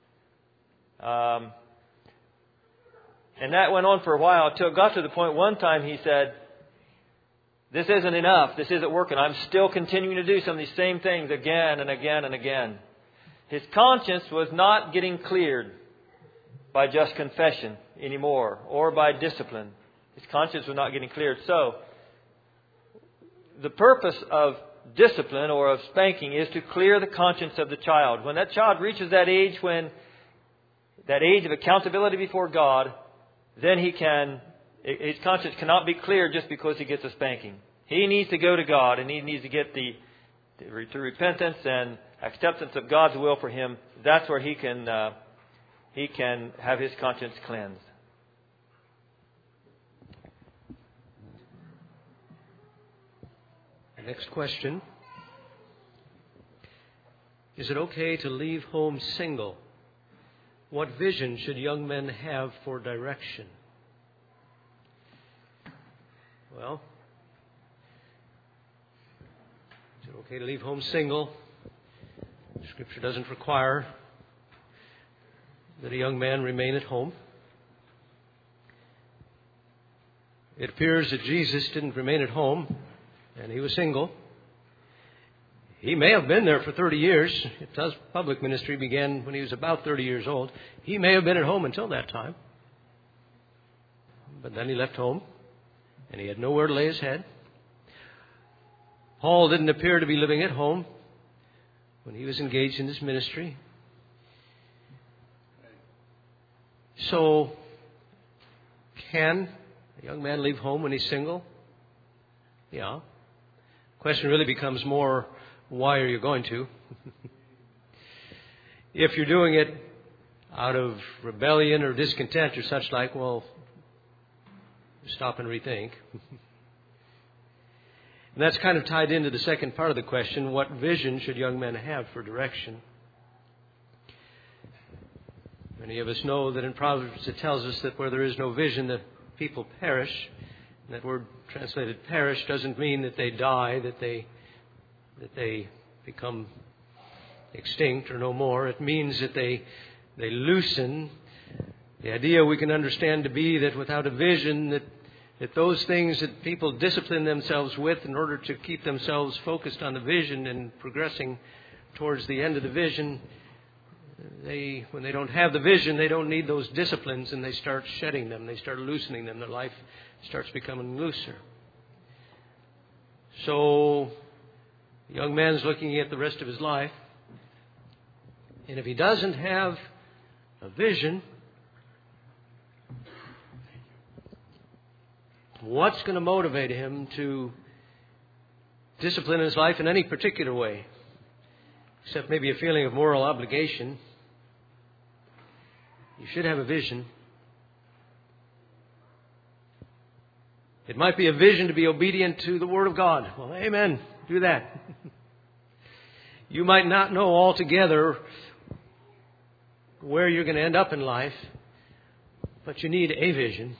And that went on for a while until it got to the point one time he said, "This isn't enough. This isn't working. I'm still continuing to do some of these same things again and again and again." His conscience was not getting cleared by just confession anymore or by discipline. His conscience was not getting cleared. So, the purpose of discipline or of spanking is to clear the conscience of the child. When that child reaches that age of accountability before God, then his conscience cannot be cleared just because he gets a spanking. He needs to go to God, and he needs to get to repentance and acceptance of God's will for him. That's where he can have his conscience cleansed. The next question. Is it okay to leave home single? What vision should young men have for direction? Well, is it okay to leave home single? Scripture doesn't require that a young man remain at home. It appears that Jesus didn't remain at home, and he was single. He may have been there for 30 years. It says public ministry began when he was about 30 years old. He may have been at home until that time. But then he left home, and he had nowhere to lay his head. Paul didn't appear to be living at home when he was engaged in his ministry. So, can a young man leave home when he's single? Yeah. The question really becomes more, why are you going to? If you're doing it out of rebellion or discontent or such like, well, stop and rethink. And that's kind of tied into the second part of the question, what vision should young men have for direction? Many of us know that in Proverbs it tells us that where there is no vision, the people perish. And that word translated perish doesn't mean that they die, that they become extinct or no more. It means that they loosen. The idea we can understand to be that without a vision, that those things that people discipline themselves with in order to keep themselves focused on the vision and progressing towards the end of the vision, when they don't have the vision, they don't need those disciplines, and they start shedding them. They start loosening them. Their life starts becoming looser. So, the young man's looking at the rest of his life, and if he doesn't have a vision, what's going to motivate him to discipline his life in any particular way? Except maybe a feeling of moral obligation. You should have a vision. It might be a vision to be obedient to the Word of God. Well, amen. Do that. You might not know altogether where you're going to end up in life, but you need a vision.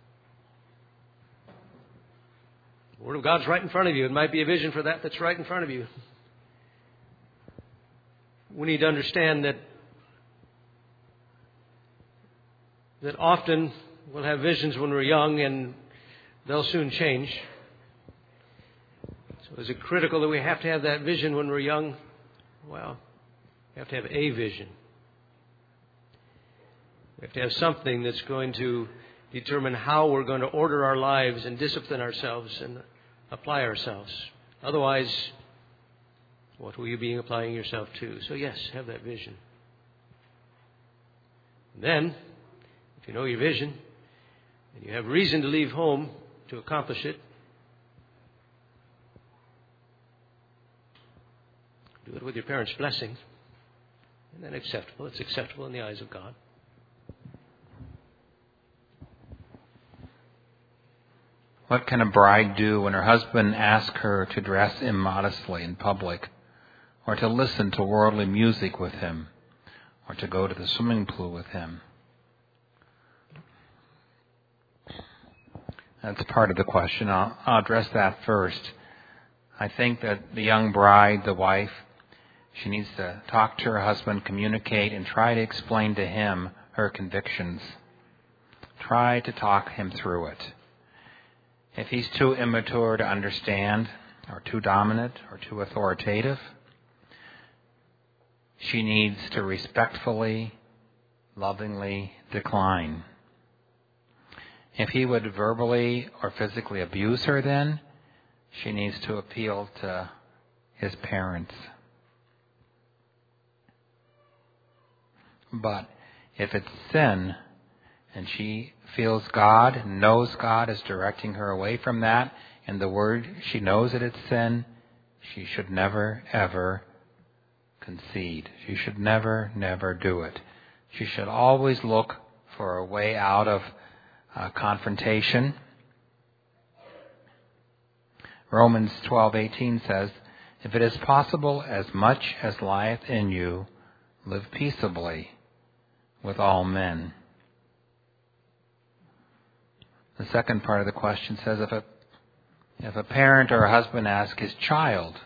The Word of God's right in front of you. It might be a vision for that's right in front of you. We need to understand that often we'll have visions when we're young and they'll soon change. So is it critical that we have to have that vision when we're young? Well, we have to have a vision. We have to have something that's going to determine how we're going to order our lives and discipline ourselves and apply ourselves. Otherwise, What will you be applying yourself to? So yes, have that vision. And then, if you know your vision, and you have reason to leave home to accomplish it, do it with your parents' blessing. And then acceptable. It's acceptable in the eyes of God. What can a bride do when her husband asks her to dress immodestly in public, or to listen to worldly music with him, or to go to the swimming pool with him? That's part of the question. I'll address that first. I think that the young bride, the wife, she needs to talk to her husband, communicate, and try to explain to him her convictions. Try to talk him through it. If he's too immature to understand, or too dominant, or too authoritative, she needs to respectfully, lovingly decline. If he would verbally or physically abuse her, then she needs to appeal to his parents. But if it's sin, and she feels God, knows God is directing her away from that, and the word, she knows that it's sin, she should never, ever concede. She should never, never do it. She should always look for a way out of confrontation. Romans 12:18 says, "If it is possible, as much as lieth in you, live peaceably with all men." The second part of the question says, if a parent or a husband asks his child,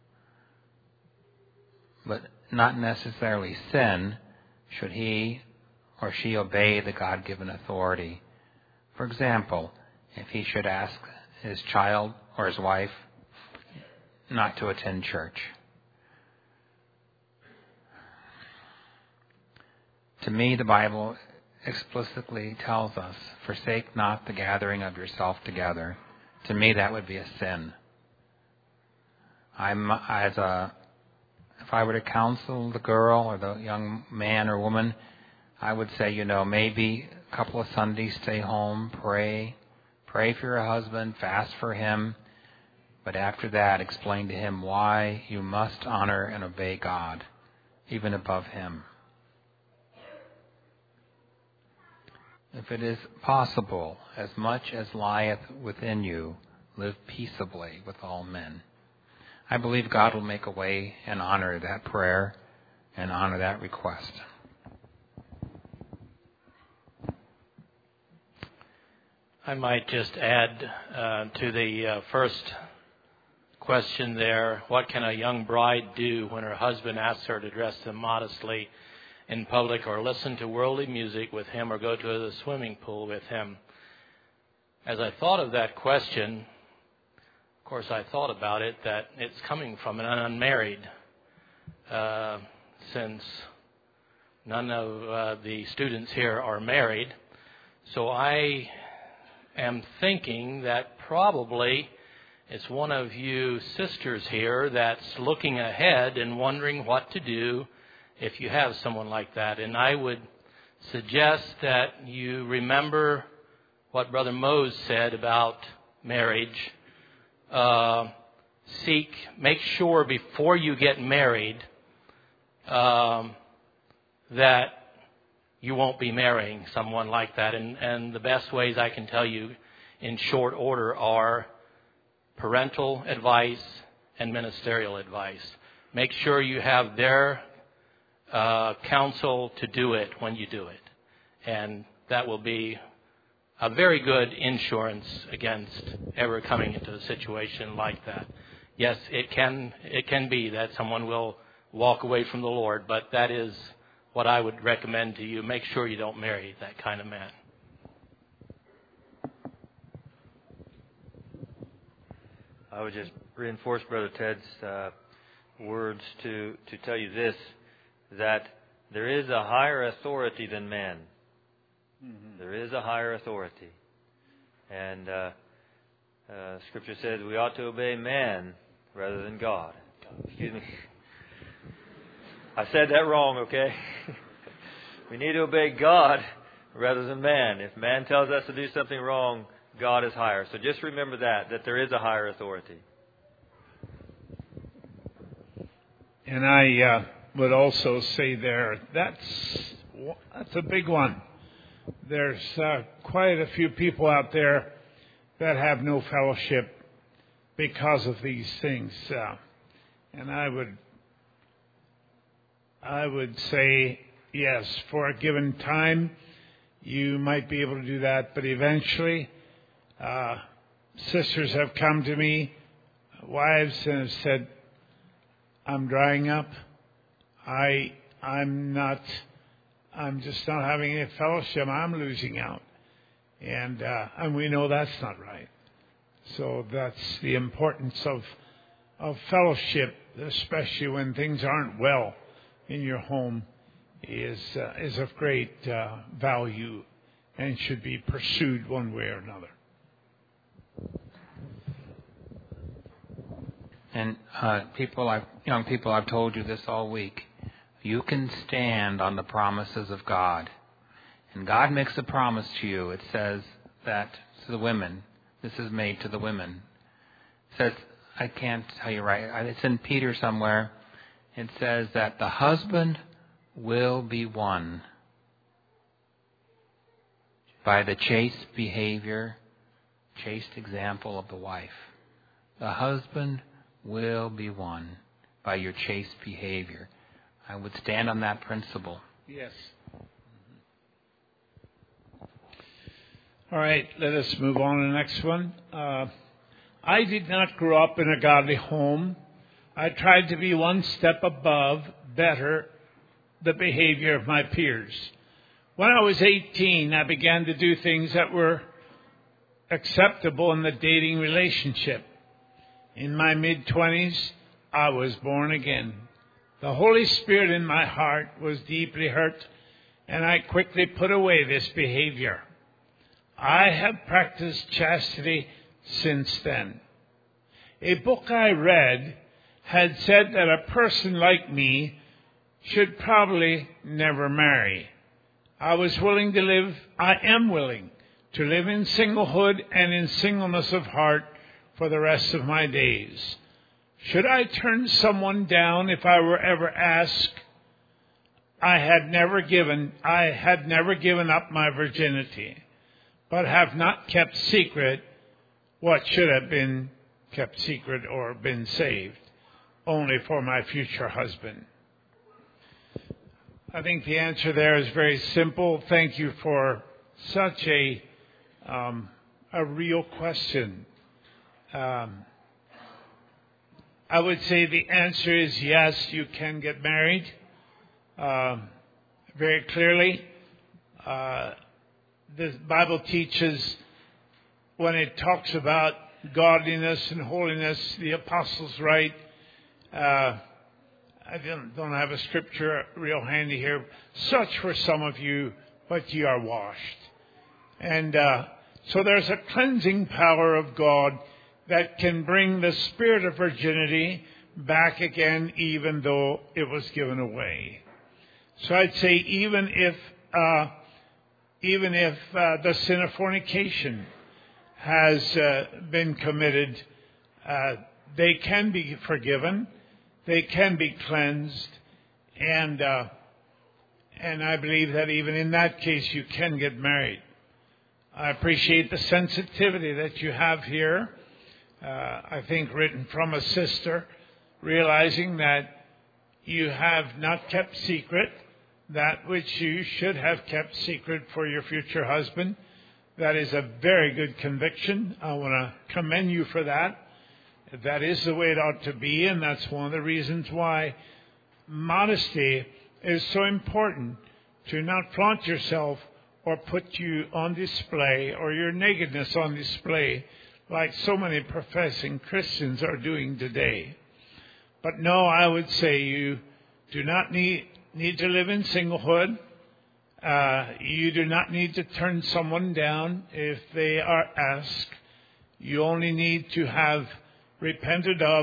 but not necessarily sin, should he or she obey the God-given authority? For example, if he should ask his child or his wife not to attend church. To me, the Bible explicitly tells us, forsake not the gathering of yourself together. To me, that would be a sin. If I were to counsel the girl or the young man or woman, I would say, maybe a couple of Sundays stay home, pray for your husband, fast for him, but after that, explain to him why you must honor and obey God, even above him. If it is possible, as much as lieth within you, live peaceably with all men. I believe God will make a way and honor that prayer and honor that request. I might just add to the first question there, what can a young bride do when her husband asks her to dress immodestly in public, or listen to worldly music with him, or go to the swimming pool with him? As I thought of that question, of course I thought about it that it's coming from an unmarried, since none of the students here are married. So I am thinking that probably it's one of you sisters here that's looking ahead and wondering what to do if you have someone like that. And I would suggest that you remember what Brother Mose said about marriage. Make sure before you get married that you won't be marrying someone like that. And the best ways I can tell you in short order are parental advice and ministerial advice. Make sure you have their counsel to do it when you do it. And that will be a very good insurance against ever coming into a situation like that. Yes, it can be that someone will walk away from the Lord, but that is what I would recommend to you. Make sure you don't marry that kind of man. I would just reinforce Brother Ted's words to tell you this, that there is a higher authority than man. Mm-hmm. There is a higher authority. And Scripture says we ought to obey man rather than God. Excuse me. I said that wrong, okay? We need to obey God rather than man. If man tells us to do something wrong, God is higher. So just remember that there is a higher authority. And I would also say that's a big one. There's quite a few people out there that have no fellowship because of these things. And I would say, yes, for a given time, you might be able to do that. But eventually, sisters have come to me, wives, and have said, I'm drying up. I'm just not having any fellowship. I'm losing out. And we know that's not right. So that's the importance of fellowship, especially when things aren't well in your home, is of great value and should be pursued one way or another. And young people, I've told you this all week. You can stand on the promises of God. And God makes a promise to you. It says that to the women. This is made to the women. It says, I can't tell you right. It's in Peter somewhere. It says that the husband will be won by the chaste behavior, chaste example of the wife. The husband will be won by your chaste behavior. I would stand on that principle. Yes. All right, let us move on to the next one. I did not grow up in a godly home. I tried to be one step above, better, the behavior of my peers. When I was 18, I began to do things that were acceptable in the dating relationship. In my mid-20s, I was born again. The Holy Spirit in my heart was deeply hurt, and I quickly put away this behavior. I have practiced chastity since then. A book I read had said that a person like me should probably never marry. I am willing to live in singlehood and in singleness of heart for the rest of my days. Should I turn someone down if I were ever asked? I had never given up my virginity, but have not kept secret what should have been kept secret or been saved, only for my future husband. I think the answer there is very simple. Thank you for such a real question. I would say the answer is yes, you can get married. Very clearly, the Bible teaches when it talks about godliness and holiness, the apostles write, I don't have a scripture real handy here. Such were some of you, but ye are washed. And so there's a cleansing power of God that can bring the spirit of virginity back again, even though it was given away. So I'd say even if the sin of fornication has been committed, they can be forgiven. They can be cleansed, and I believe that even in that case you can get married. I appreciate the sensitivity that you have here. I think written from a sister, realizing that you have not kept secret that which you should have kept secret for your future husband. That is a very good conviction. I want to commend you for that. That is the way it ought to be, and that's one of the reasons why modesty is so important, to not flaunt yourself or put you on display or your nakedness on display like so many professing Christians are doing today. But no, I would say you do not need to live in singlehood. You do not need to turn someone down if they are asked. You only need to have repented of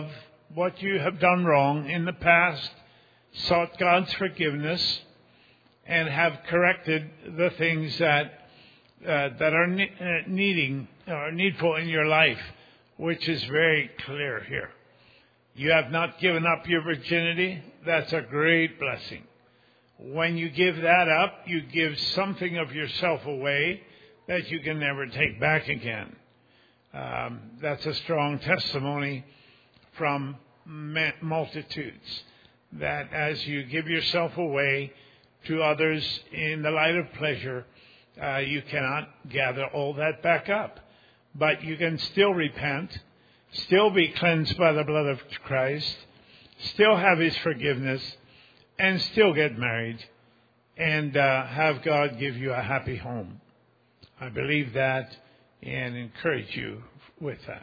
what you have done wrong in the past, sought God's forgiveness, and have corrected the things that are needful in your life, which is very clear here. You have not given up your virginity. That's a great blessing. When you give that up, you give something of yourself away that you can never take back again. That's a strong testimony from multitudes, that as you give yourself away to others in the light of pleasure, you cannot gather all that back up. But you can still repent, still be cleansed by the blood of Christ, still have His forgiveness, and still get married and have God give you a happy home. I believe that and encourage you with that.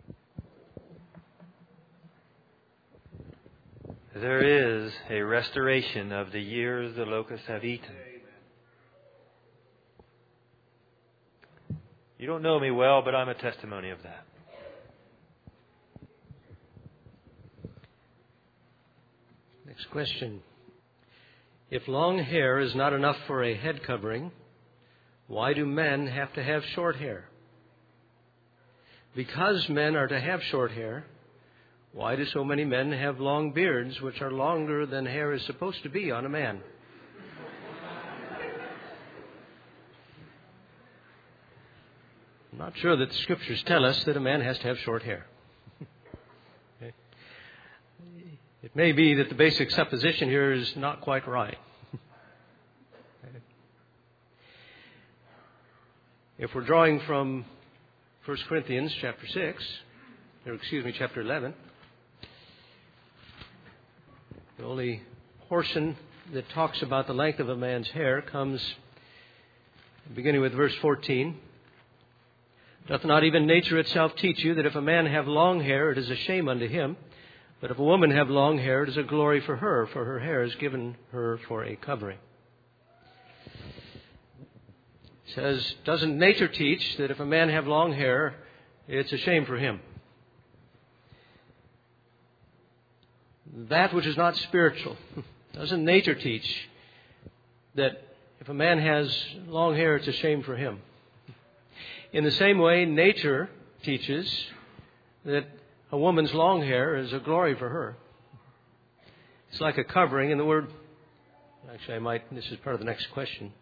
There is a restoration of the years the locusts have eaten. You don't know me well, but I'm a testimony of that. Next question. If long hair is not enough for a head covering, why do men have to have short hair? Because men are to have short hair, why do so many men have long beards, which are longer than hair is supposed to be on a man? I'm not sure that the Scriptures tell us that a man has to have short hair. It may be that the basic supposition here is not quite right. If we're drawing from 1 Corinthians chapter 11, the only portion that talks about the length of a man's hair comes beginning with verse 14. Doth not even nature itself teach you that if a man have long hair, it is a shame unto him? But if a woman have long hair, it is a glory for her hair is given her for a covering. It says, doesn't nature teach that if a man have long hair, it's a shame for him? That which is not spiritual. Doesn't nature teach that if a man has long hair, it's a shame for him? In the same way, nature teaches that a woman's long hair is a glory for her. It's like a covering, and the word, actually this is part of the next question.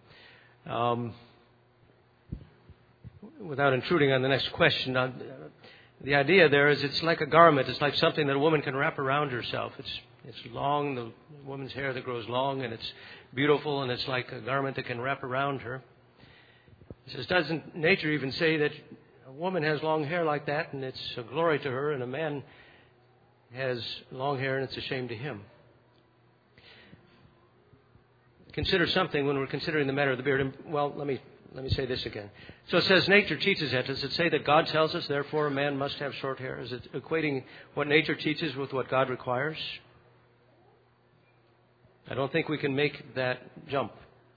Without intruding on the next question, the idea there is it's like a garment. It's like something that a woman can wrap around herself. It's long, the woman's hair that grows long, and it's beautiful, and it's like a garment that can wrap around her. It says, doesn't nature even say that a woman has long hair like that, and it's a glory to her, and a man has long hair, and it's a shame to him? Consider something when we're considering the matter of the beard. Well, let me say this again. So it says nature teaches that. Does it say that God tells us, therefore, a man must have short hair? Is it equating what nature teaches with what God requires? I don't think we can make that jump.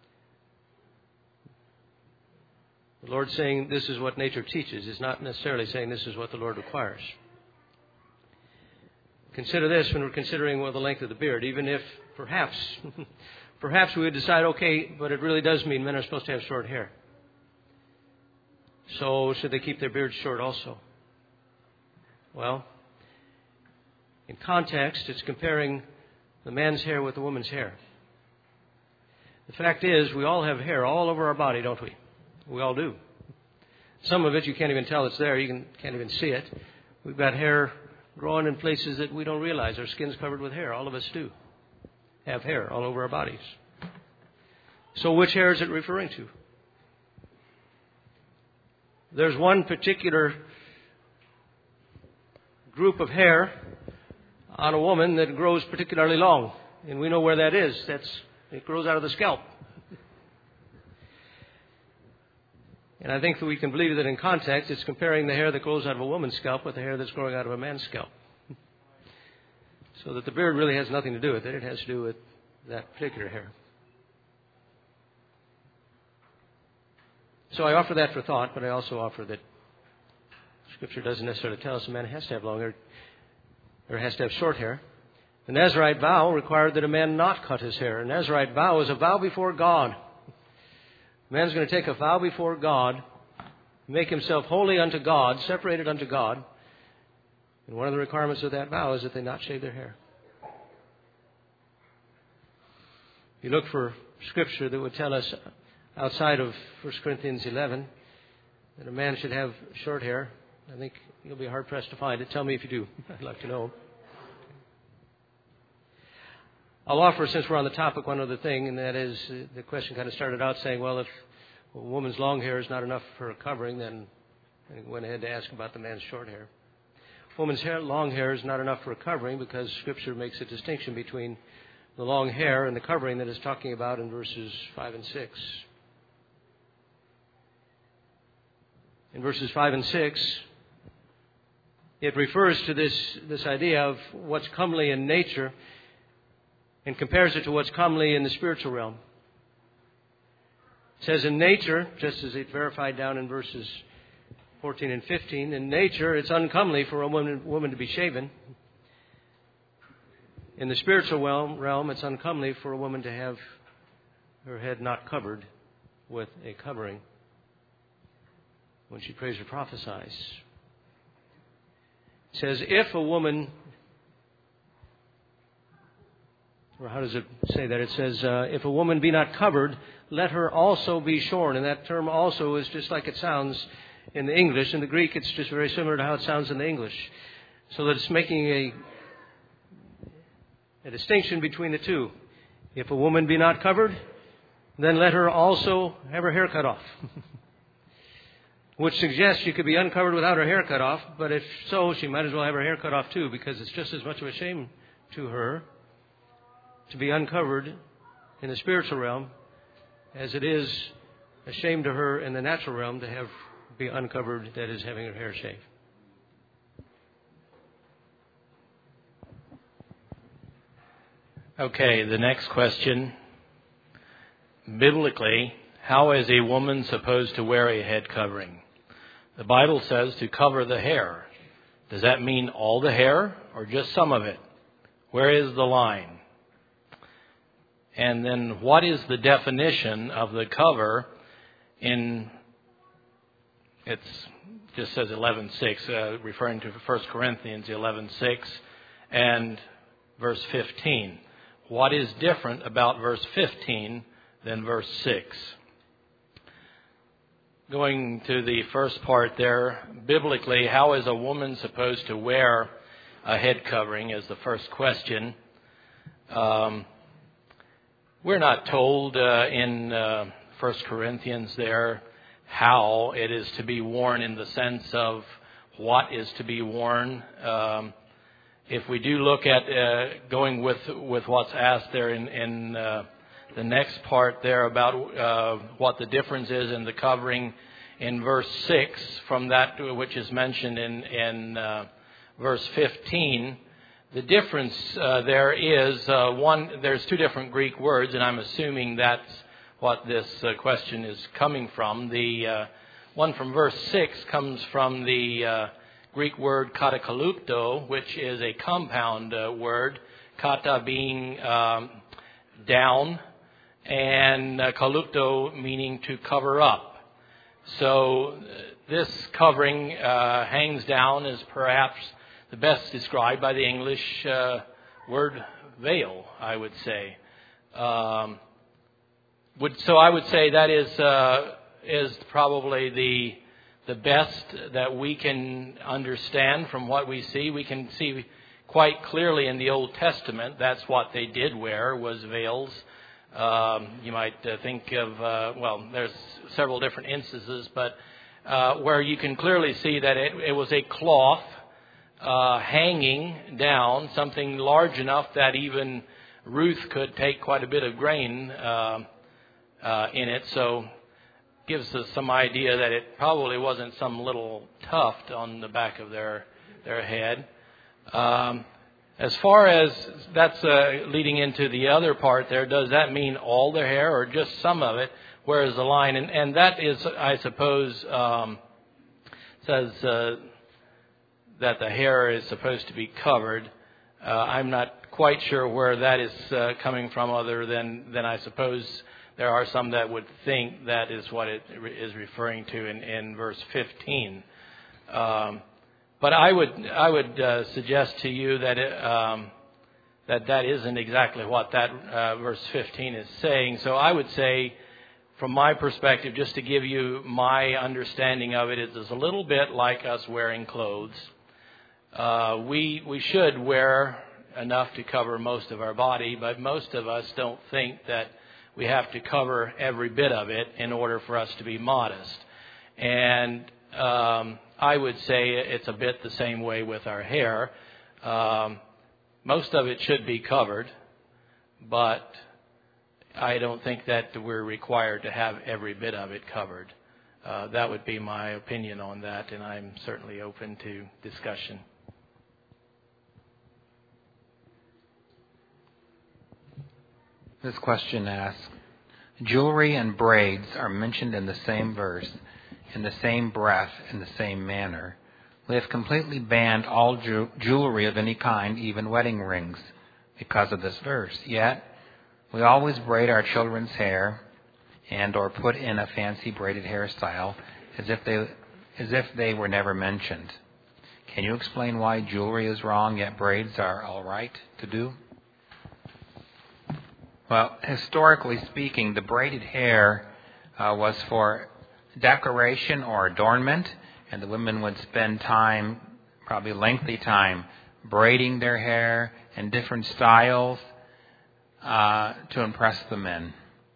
The Lord saying this is what nature teaches is not necessarily saying this is what the Lord requires. Consider this when we're considering the length of the beard, even if perhaps we would decide, okay, but it really does mean men are supposed to have short hair. So should they keep their beards short also? Well, in context, it's comparing the man's hair with the woman's hair. The fact is, we all have hair all over our body, don't we? We all do. Some of it you can't even tell it's there. You can't even see it. We've got hair growing in places that we don't realize. Our skin's covered with hair. All of us do have hair all over our bodies. So which hair is it referring to? There's one particular group of hair on a woman that grows particularly long. And we know where that is. It grows out of the scalp. And I think that we can believe that in context, it's comparing the hair that grows out of a woman's scalp with the hair that's growing out of a man's scalp. So that the beard really has nothing to do with it. It has to do with that particular hair. So I offer that for thought, but I also offer that Scripture doesn't necessarily tell us a man has to have long hair. or has to have short hair. The Nazirite vow required that a man not cut his hair. A Nazirite vow is a vow before God. A man's going to take a vow before God, make himself holy unto God, separated unto God. And one of the requirements of that vow is that they not shave their hair. You look for Scripture that would tell us outside of 1 Corinthians 11 that a man should have short hair. I think you'll be hard-pressed to find it. Tell me if you do. I'd like to know. I'll offer, since we're on the topic, one other thing, and that is the question kind of started out saying, well, if a woman's long hair is not enough for a covering, then I went ahead to ask about the man's short hair. A woman's long hair is not enough for a covering because Scripture makes a distinction between the long hair and the covering that it's talking about in verses 5 and 6. In verses 5 and 6, it refers to this idea of what's comely in nature and compares it to what's comely in the spiritual realm. It says in nature, just as it verified down in verses 14 and 15, in nature it's uncomely for a woman to be shaven. In the spiritual realm, it's uncomely for a woman to have her head not covered with a covering when she prays or prophesies. It says, if a woman, or how does it say that? It says, if a woman be not covered, let her also be shorn. And that term also is just like it sounds in the English. In the Greek, it's just very similar to how it sounds in the English. So that it's making a distinction between the two. If a woman be not covered, then let her also have her hair cut off. Which suggests she could be uncovered without her hair cut off, but if so, she might as well have her hair cut off too, because it's just as much of a shame to her to be uncovered in the spiritual realm as it is a shame to her in the natural realm to be uncovered, that is, having her hair shaved. Okay, the next question. Biblically, how is a woman supposed to wear a head covering? The Bible says to cover the hair. Does that mean all the hair or just some of it? Where is the line? And then what is the definition of the cover in, it just says 11:6, referring to 1 Corinthians 11:6 and verse 15. What is different about verse 15 than verse 6? Going to the first part there, biblically, how is a woman supposed to wear a head covering is the first question. We're not told in 1 Corinthians there how it is to be worn in the sense of what is to be worn. If we do look at going with what's asked there in the next part there about what the difference is in the covering in verse 6 from that which is mentioned in verse 15, the difference there is there's two different Greek words, and I'm assuming that's what this question is coming from. The one from verse 6 comes from the Greek word katakalupto, which is a compound word, kata being down, and kalupto meaning to cover up. So this covering hangs down is perhaps the best described by the English word veil, I would say. So I would say that is probably the best that we can understand from what we see. We can see quite clearly in the Old Testament that's what they did wear, was veils. You might think of, there's several different instances, but where you can clearly see that it was a cloth hanging down, something large enough that even Ruth could take quite a bit of grain in it. So gives us some idea that it probably wasn't some little tuft on the back of their head. As far as that's leading into the other part there, does that mean all their hair or just some of it? Where is the line? And that is, I suppose, says that the hair is supposed to be covered. I'm not quite sure where that is coming from, other than I suppose there are some that would think that is what it is referring to in verse 15. But I would suggest to you that that isn't exactly what that verse 15 is saying. So I would say, from my perspective, just to give you my understanding of it, it is a little bit like us wearing clothes. We should wear enough to cover most of our body, but most of us don't think that we have to cover every bit of it in order for us to be modest. And I would say it's a bit the same way with our hair. Most of it should be covered, but I don't think that we're required to have every bit of it covered. That would be my opinion on that, and I'm certainly open to discussion. This question asks, jewelry and braids are mentioned in the same verse, in the same breath, in the same manner. We have completely banned all jewelry of any kind, even wedding rings, because of this verse. Yet, we always braid our children's hair and or put in a fancy braided hairstyle as if they were never mentioned. Can you explain why jewelry is wrong, yet braids are all right to do? Well, historically speaking, the braided hair was for decoration or adornment, and the women would spend time, probably lengthy time, braiding their hair in different styles to impress the men,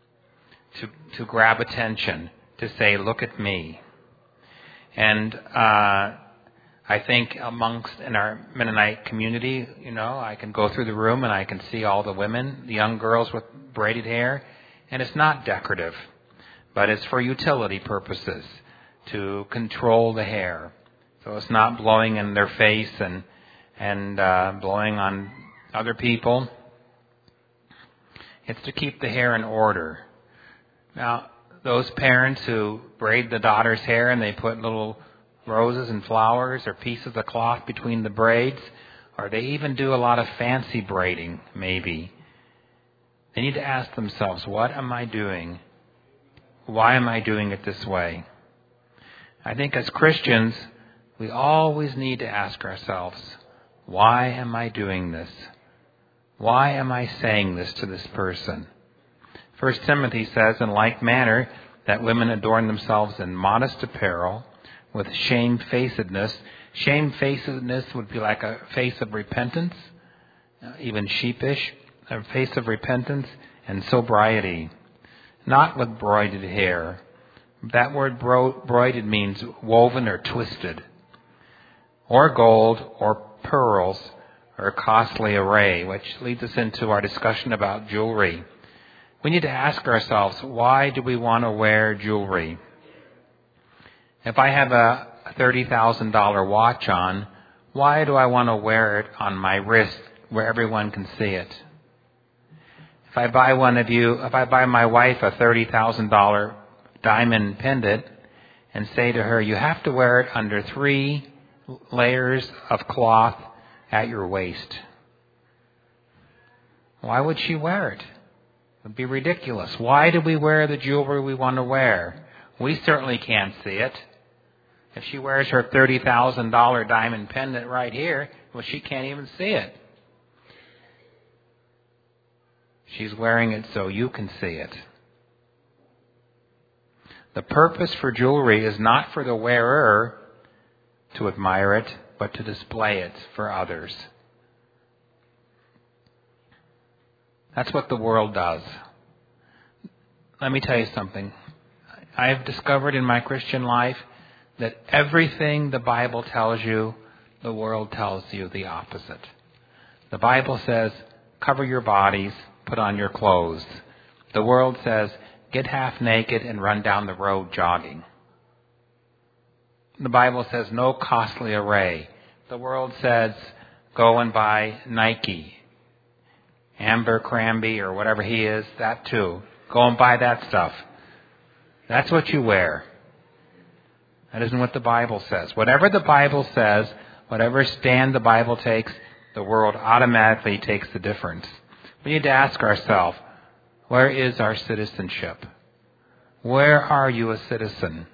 to grab attention, to say, look at me. And I think in our Mennonite community, I can go through the room and I can see all the women, the young girls with braided hair, and it's not decorative, but it's for utility purposes, to control the hair. So it's not blowing in their face and blowing on other people. It's to keep the hair in order. Now, those parents who braid the daughter's hair and they put little roses and flowers or pieces of cloth between the braids, or they even do a lot of fancy braiding, maybe. They need to ask themselves, what am I doing? Why am I doing it this way? I think as Christians, we always need to ask ourselves, why am I doing this? Why am I saying this to this person? 1 Timothy says, in like manner, that women adorn themselves in modest apparel, with shamefacedness. Shamefacedness would be like a face of repentance, even sheepish, a face of repentance and sobriety. Not with broided hair. That word broided means woven or twisted, or gold, or pearls, or costly array, which leads us into our discussion about jewelry. We need to ask ourselves, why do we want to wear jewelry? If I have a $30,000 watch on, why do I want to wear it on my wrist where everyone can see it? If I buy my wife a $30,000 diamond pendant and say to her, you have to wear it under 3 layers of cloth at your waist, why would she wear it? It would be ridiculous. Why do we wear the jewelry we want to wear? We certainly can't see it. If she wears her $30,000 diamond pendant right here, well, she can't even see it. She's wearing it so you can see it. The purpose for jewelry is not for the wearer to admire it, but to display it for others. That's what the world does. Let me tell you something. I have discovered in my Christian life that everything the Bible tells you, the world tells you the opposite. The Bible says, cover your bodies, put on your clothes. The world says, get half naked and run down the road jogging. The Bible says, no costly array. The world says, go and buy Nike, Abercrombie, or whatever he is, that too. Go and buy that stuff. That's what you wear. That isn't what the Bible says. Whatever the Bible says, whatever stand the Bible takes, the world automatically takes the difference. We need to ask ourselves, where is our citizenship? Where are you a citizen?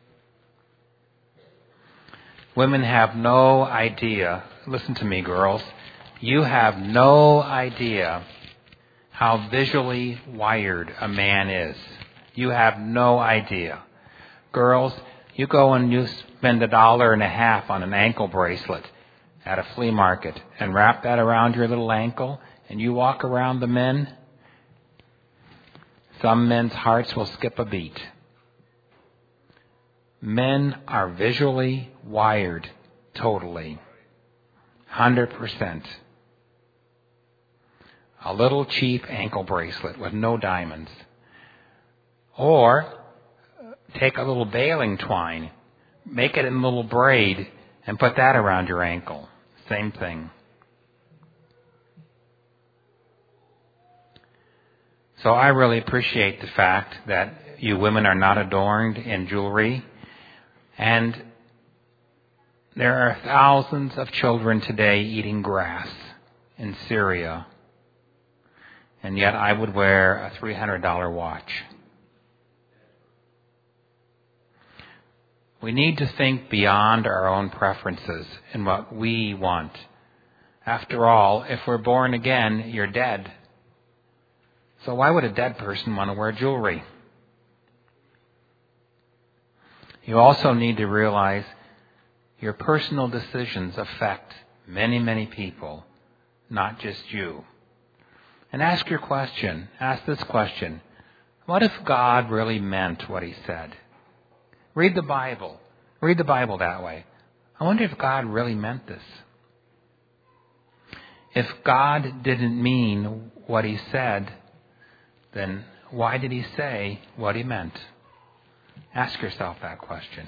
Women have no idea. Listen to me, girls. You have no idea how visually wired a man is. You have no idea. Girls, you go and you spend $1.50 on an ankle bracelet at a flea market and wrap that around your little ankle and you walk around the men, some men's hearts will skip a beat. Men are visually wired totally, 100%. A little cheap ankle bracelet with no diamonds. Or take a little baling twine, make it in a little braid, and put that around your ankle. Same thing. So I really appreciate the fact that you women are not adorned in jewelry. And there are thousands of children today eating grass in Syria. And yet I would wear a $300 watch. We need to think beyond our own preferences and what we want. After all, if we're born again, you're dead. So why would a dead person want to wear jewelry? You also need to realize your personal decisions affect many, many people, not just you. And ask your question. Ask this question. What if God really meant what he said? Read the Bible. Read the Bible that way. I wonder if God really meant this. If God didn't mean what he said, then why did he say what he meant? Ask yourself that question.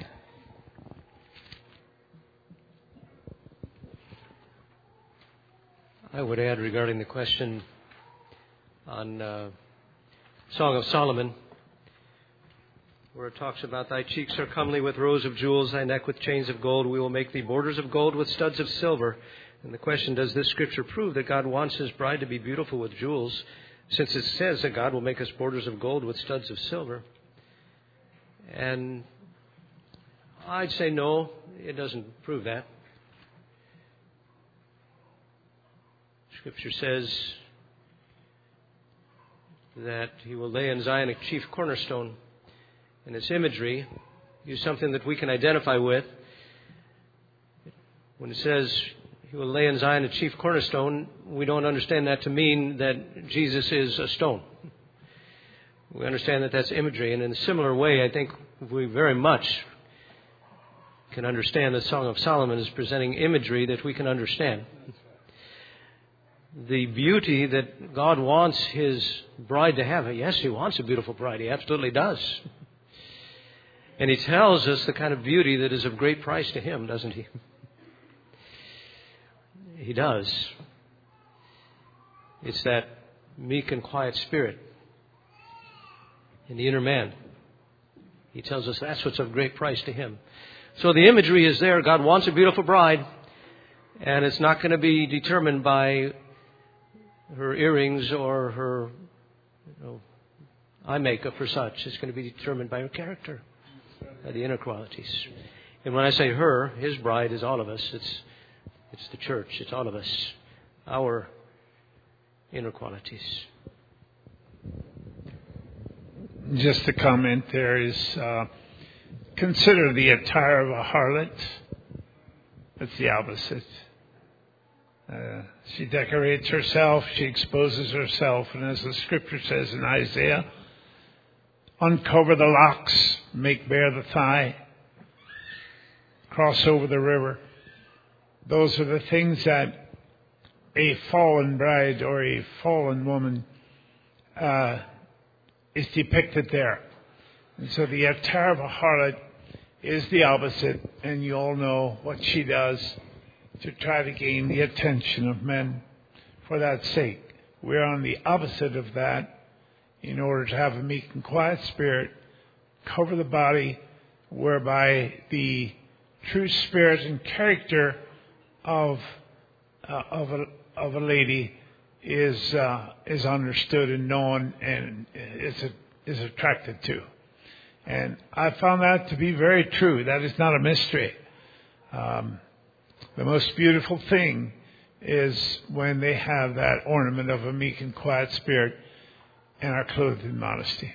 I would add regarding the question on Song of Solomon, where it talks about thy cheeks are comely with rows of jewels, thy neck with chains of gold. We will make thee borders of gold with studs of silver. And the question, does this scripture prove that God wants his bride to be beautiful with jewels, since it says that God will make us borders of gold with studs of silver? And I'd say no, it doesn't prove that. Scripture says that he will lay in Zion a chief cornerstone. And its imagery is something that we can identify with. When it says he will lay in Zion a chief cornerstone, we don't understand that to mean that Jesus is a stone. We understand that that's imagery. And in a similar way, I think we very much can understand the Song of Solomon as presenting imagery that we can understand. The beauty that God wants his bride to have. Yes, he wants a beautiful bride. He absolutely does. And he tells us the kind of beauty that is of great price to him, doesn't he? He does. It's that meek and quiet spirit in the inner man. He tells us that's what's of great price to him. So the imagery is there. God wants a beautiful bride, and it's not going to be determined by her earrings or her eye makeup or such. It's going to be determined by her character, by the inner qualities. And when I say her, his bride is all of us. It's the church. It's all of us. Our inner qualities. Just a comment there is, consider the attire of a harlot. It's the opposite. She decorates herself. She exposes herself. And as the scripture says in Isaiah, uncover the locks, make bare the thigh, cross over the river. Those are the things that a fallen bride or a fallen woman is depicted there. And so the attire of a harlot is the opposite, and you all know what she does to try to gain the attention of men for that sake. We're on the opposite of that in order to have a meek and quiet spirit, cover the body, whereby the true spirit and character of of a lady is understood and known and is attracted to. And I found that to be very true. That is not a mystery. The most beautiful thing is when they have that ornament of a meek and quiet spirit and are clothed in modesty.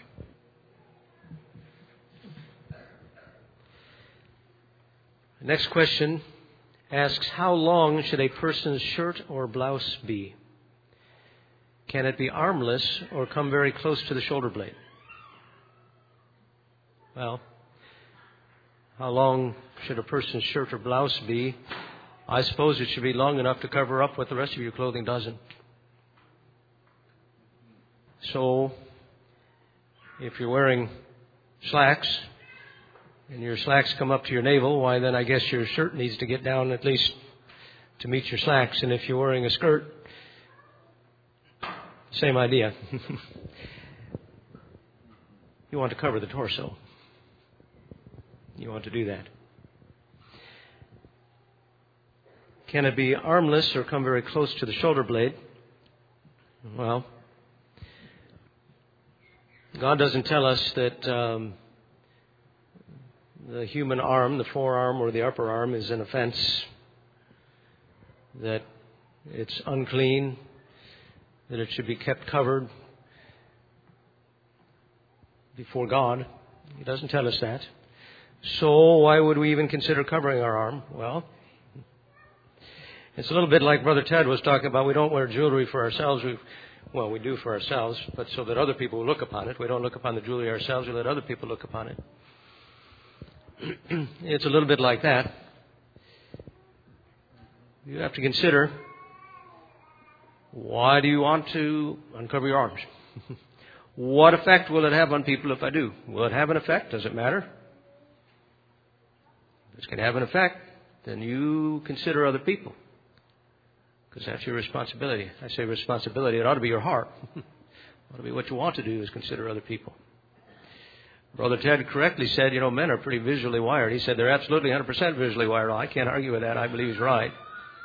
The next question asks, how long should a person's shirt or blouse be? Can it be armless or come very close to the shoulder blade? Well, how long should a person's shirt or blouse be? I suppose it should be long enough to cover up what the rest of your clothing doesn't. So, if you're wearing slacks and your slacks come up to your navel, why then I guess your shirt needs to get down at least to meet your slacks. And if you're wearing a skirt, same idea. You want to cover the torso. You want to do that. Can it be armless or come very close to the shoulder blade? Well, God doesn't tell us that the human arm, the forearm or the upper arm, is an offense, that it's unclean, that it should be kept covered before God. He doesn't tell us that. So why would we even consider covering our arm? Well, it's a little bit like Brother Ted was talking about. We don't wear jewelry for ourselves. We do for ourselves, but so that other people will look upon it. We don't look upon the jewelry ourselves. We let other people look upon it. It's a little bit like that. You have to consider, why do you want to uncover your arms? What effect will it have on people if I do? Will it have an effect? Does it matter? If it's going to have an effect, then you consider other people. Because that's your responsibility. I say responsibility, it ought to be your heart. It ought to be what you want to do is consider other people. Brother Ted correctly said, men are pretty visually wired. He said they're absolutely 100% visually wired. Well, I can't argue with that. I believe he's right.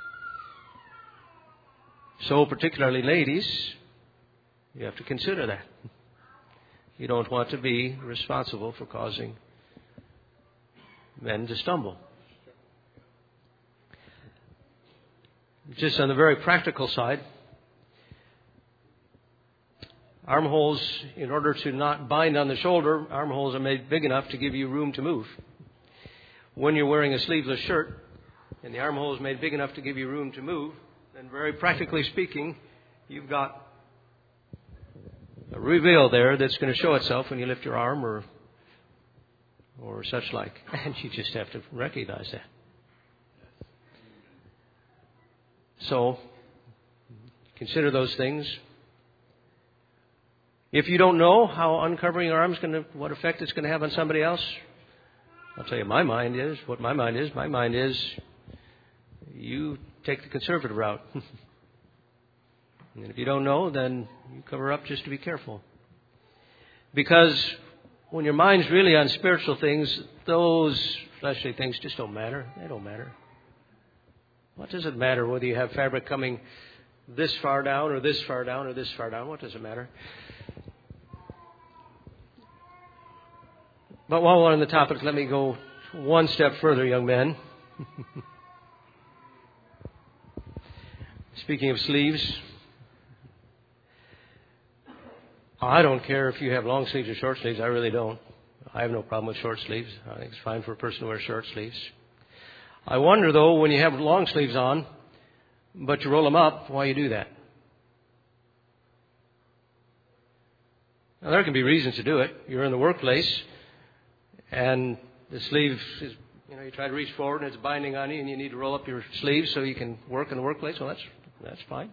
So particularly ladies, you have to consider that. You don't want to be responsible for causing men to stumble. Just on the very practical side, armholes, in order to not bind on the shoulder, armholes are made big enough to give you room to move. When you're wearing a sleeveless shirt and the armhole is made big enough to give you room to move, then very practically speaking, you've got a reveal there that's going to show itself when you lift your arm or such like. And you just have to recognize that. So, consider those things. If you don't know how uncovering your arm is what effect it's going to have on somebody else, I'll tell you what my mind is. My mind is you take the conservative route. And if you don't know, then you cover up just to be careful. Because when your mind's really on spiritual things, those fleshly things just don't matter. They don't matter. What does it matter whether you have fabric coming this far down or this far down or this far down? What does it matter? But while we're on the topic, let me go one step further, young men. Speaking of sleeves, I don't care if you have long sleeves or short sleeves. I really don't. I have no problem with short sleeves. I think it's fine for a person to wear short sleeves. I wonder, though, when you have long sleeves on, but you roll them up, why you do that. Now, there can be reasons to do it. You're in the workplace, and the sleeve is, you try to reach forward, and it's binding on you, and you need to roll up your sleeves so you can work in the workplace. Well, that's fine.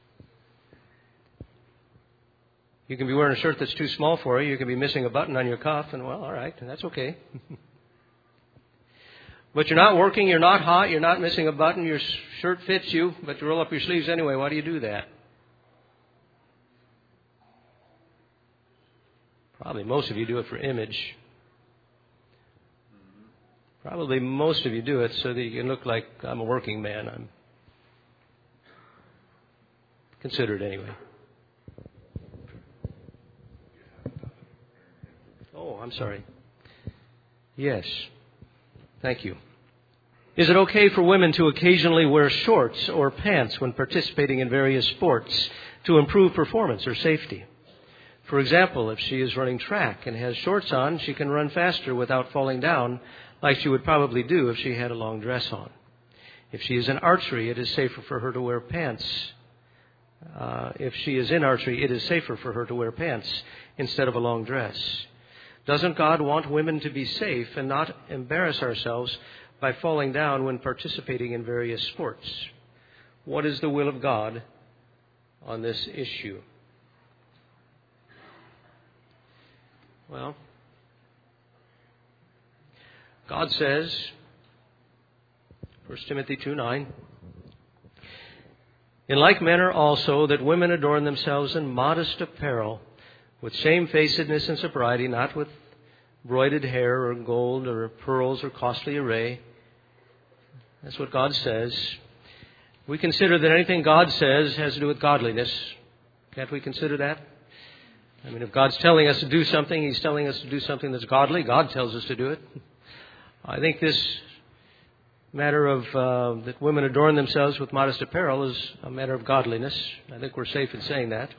You can be wearing a shirt that's too small for you. You can be missing a button on your cuff, and well, all right, that's okay. But you're not working, you're not hot, you're not missing a button, your shirt fits you, but you roll up your sleeves anyway. Why do you do that? Probably most of you do it for image. Probably most of you do it so that you can look like I'm a working man. Consider it anyway. Oh, I'm sorry. Yes. Thank you. Is it okay for women to occasionally wear shorts or pants when participating in various sports to improve performance or safety? For example, if she is running track and has shorts on, she can run faster without falling down like she would probably do if she had a long dress on. If she is in archery, it is safer for her to wear pants. If she is in archery, it is safer for her to wear pants instead of a long dress. Doesn't God want women to be safe and not embarrass ourselves by falling down when participating in various sports? What is the will of God on this issue? Well, God says, 1 Timothy 2:9, in like manner also that women adorn themselves in modest apparel, with shamefacedness and sobriety, not with broided hair or gold or pearls or costly array. That's what God says. We consider that anything God says has to do with godliness. Can't we consider that? I mean, if God's telling us to do something, He's telling us to do something that's godly. God tells us to do it. I think this matter of that women adorn themselves with modest apparel is a matter of godliness. I think we're safe in saying that.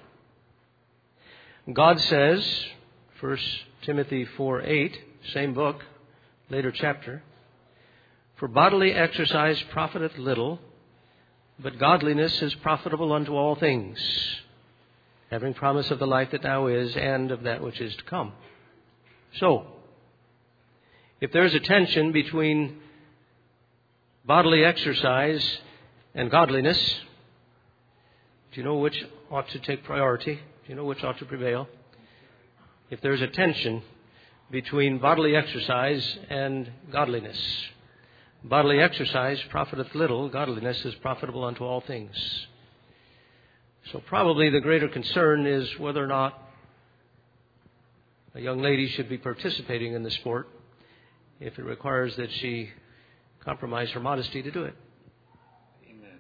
God says, 1 Timothy 4:8, same book, later chapter, for bodily exercise profiteth little, but godliness is profitable unto all things, having promise of the life that now is and of that which is to come. So, if there's a tension between bodily exercise and godliness, do you know which ought to take priority? Do you know which ought to prevail? If there's a tension between bodily exercise and godliness, bodily exercise profiteth little, godliness is profitable unto all things. So probably the greater concern is whether or not a young lady should be participating in the sport if it requires that she compromise her modesty to do it. Amen.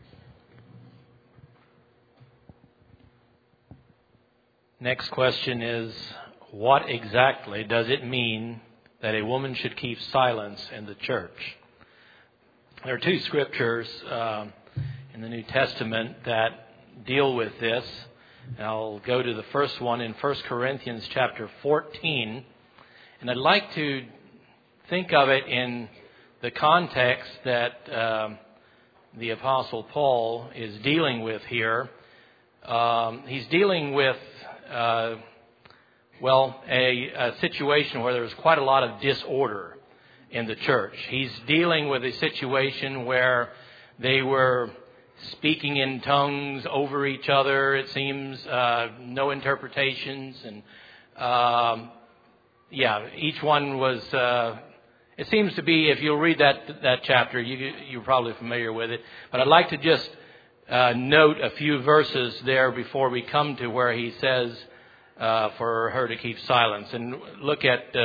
Next question is, what exactly does it mean that a woman should keep silence in the church? There are two scriptures in the New Testament that deal with this. I'll go to the first one in 1 Corinthians chapter 14. And I'd like to think of it in the context that the Apostle Paul is dealing with here. He's dealing with, a situation where there's quite a lot of disorder in the church. He's dealing with a situation where they were speaking in tongues over each other, it seems, no interpretations. And, each one was... it seems to be, if you'll read that chapter, you're probably familiar with it. But I'd like to just note a few verses there before we come to where he says for her to keep silence. And look at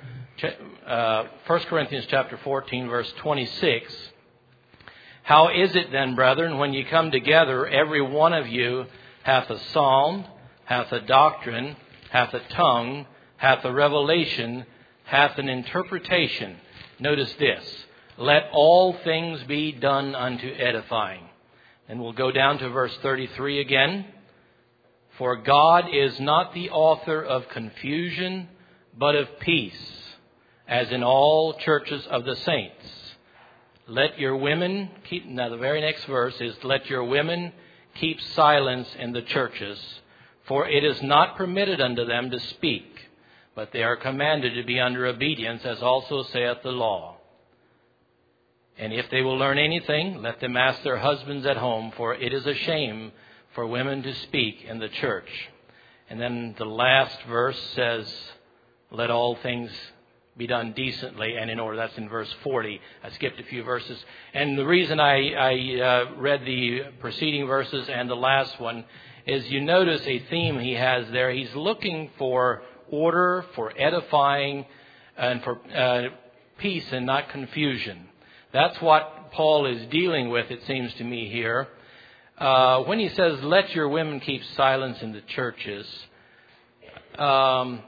1 Corinthians chapter 14, verse 26. How is it then, brethren, when ye come together, every one of you hath a psalm, hath a doctrine, hath a tongue, hath a revelation, hath an interpretation. Notice this. Let all things be done unto edifying. And we'll go down to verse 33 again. For God is not the author of confusion, but of peace, as in all churches of the saints. Let your women keep, now the very next verse is, let your women keep silence in the churches, for it is not permitted unto them to speak, but they are commanded to be under obedience, as also saith the law. And if they will learn anything, let them ask their husbands at home, for it is a shame for women to speak in the church. And then the last verse says, let all things be done decently and in order. That's in verse 40. I skipped a few verses. And the reason I read the preceding verses and the last one is you notice a theme he has there. He's looking for order, for edifying, and for peace and not confusion. That's what Paul is dealing with, it seems to me, here. when he says, let your women keep silence in the churches, and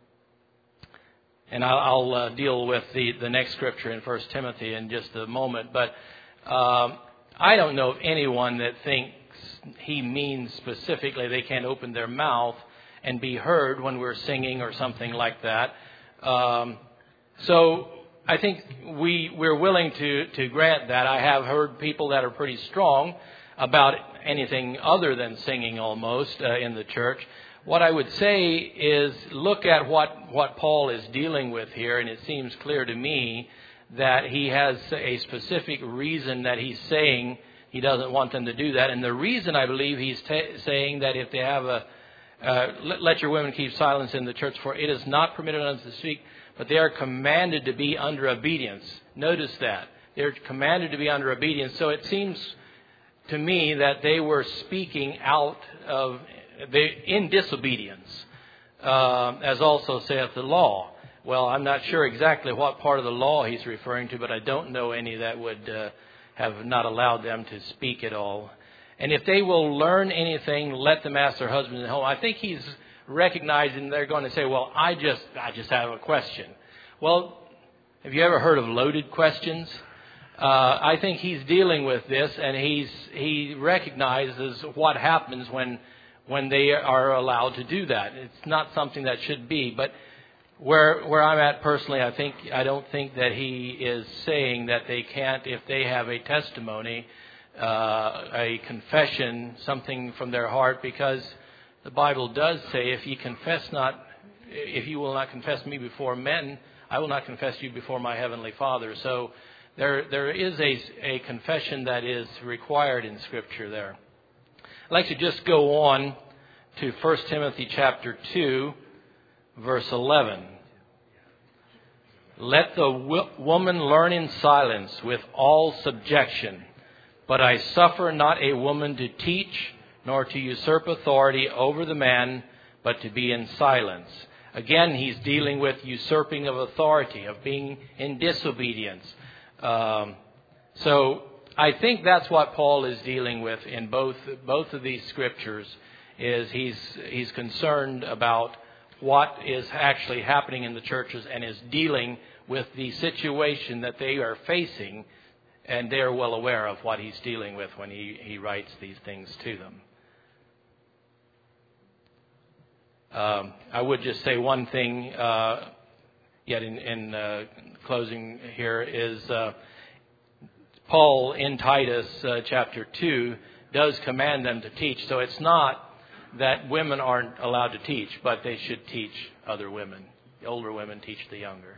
I'll deal with the next scripture in 1 Timothy in just a moment, but I don't know of anyone that thinks he means specifically they can't open their mouth and be heard when we're singing or something like that. So I think we're willing to grant that. I have heard people that are pretty strong about anything other than singing almost in the church. What I would say is look at what Paul is dealing with here, and it seems clear to me that he has a specific reason that he's saying he doesn't want them to do that. And the reason I believe he's saying that if they have let your women keep silence in the church, for it is not permitted unto them to speak, but they are commanded to be under obedience. Notice that. They're commanded to be under obedience. So it seems to me that they were speaking out of in disobedience, as also saith the law. Well, I'm not sure exactly what part of the law he's referring to, but I don't know any that would have not allowed them to speak at all. And if they will learn anything, let them ask their husbands at home. I think he's recognizing they're going to say, well, I just have a question. Well, have you ever heard of loaded questions? I think he's dealing with this, and he recognizes what happens when they are allowed to do that. It's not something that should be, but where I'm at personally, I don't think that he is saying that they can't, if they have a testimony, a confession, something from their heart, because the Bible does say, if you will not confess me before men, I will not confess you before my heavenly Father. So there is a confession that is required in Scripture there. I'd like to just go on to 1 Timothy chapter 2, verse 11. Let the woman learn in silence with all subjection, but I suffer not a woman to teach, nor to usurp authority over the man, but to be in silence. Again, he's dealing with usurping of authority, of being in disobedience. So I think that's what Paul is dealing with in both of these scriptures. Is he's concerned about what is actually happening in the churches and is dealing with the situation that they are facing, and they're well aware of what he's dealing with when he writes these things to them. I would just say one thing yet in closing here is Paul in Titus chapter 2 does command them to teach. So it's not that women aren't allowed to teach, but they should teach other women. The older women teach the younger.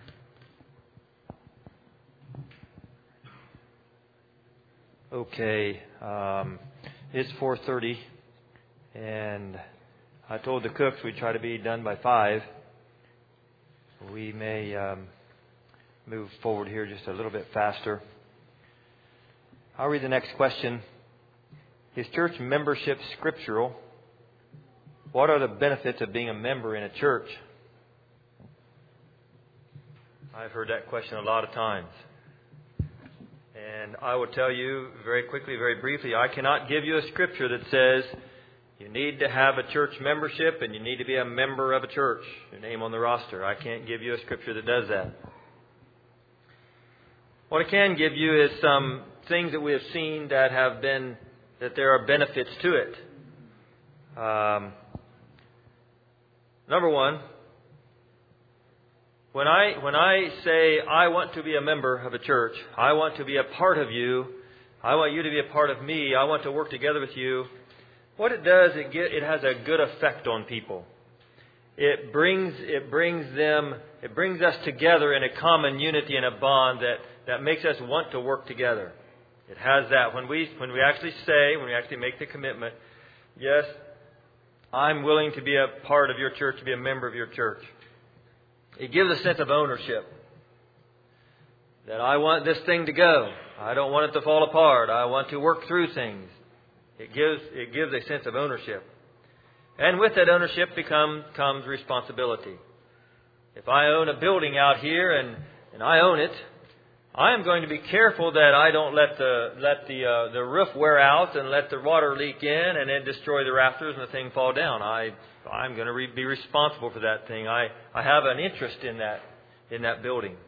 Okay, it's 4:30, and I told the cooks we'd try to be done by 5. We may move forward here just a little bit faster. I'll read the next question. Is church membership scriptural? What are the benefits of being a member in a church? I've heard that question a lot of times. And I will tell you very quickly, very briefly, I cannot give you a scripture that says you need to have a church membership and you need to be a member of a church, your name on the roster. I can't give you a scripture that does that. What I can give you is some things that we have seen that there are benefits to it. Number one, when I say I want to be a member of a church, I want to be a part of you, I want you to be a part of me, I want to work together with you, what it does, it has a good effect on people. It brings us together in a common unity and a bond that makes us want to work together. It has that. When we actually make the commitment, yes, I'm willing to be a part of your church, to be a member of your church. It gives a sense of ownership. That I want this thing to go. I don't want it to fall apart. I want to work through things. It gives a sense of ownership. And with that ownership comes responsibility. If I own a building out here and I own it, I am going to be careful that I don't let the roof wear out and let the water leak in and then destroy the rafters and the thing fall down. I'm going to be responsible for that thing. I have an interest in that building.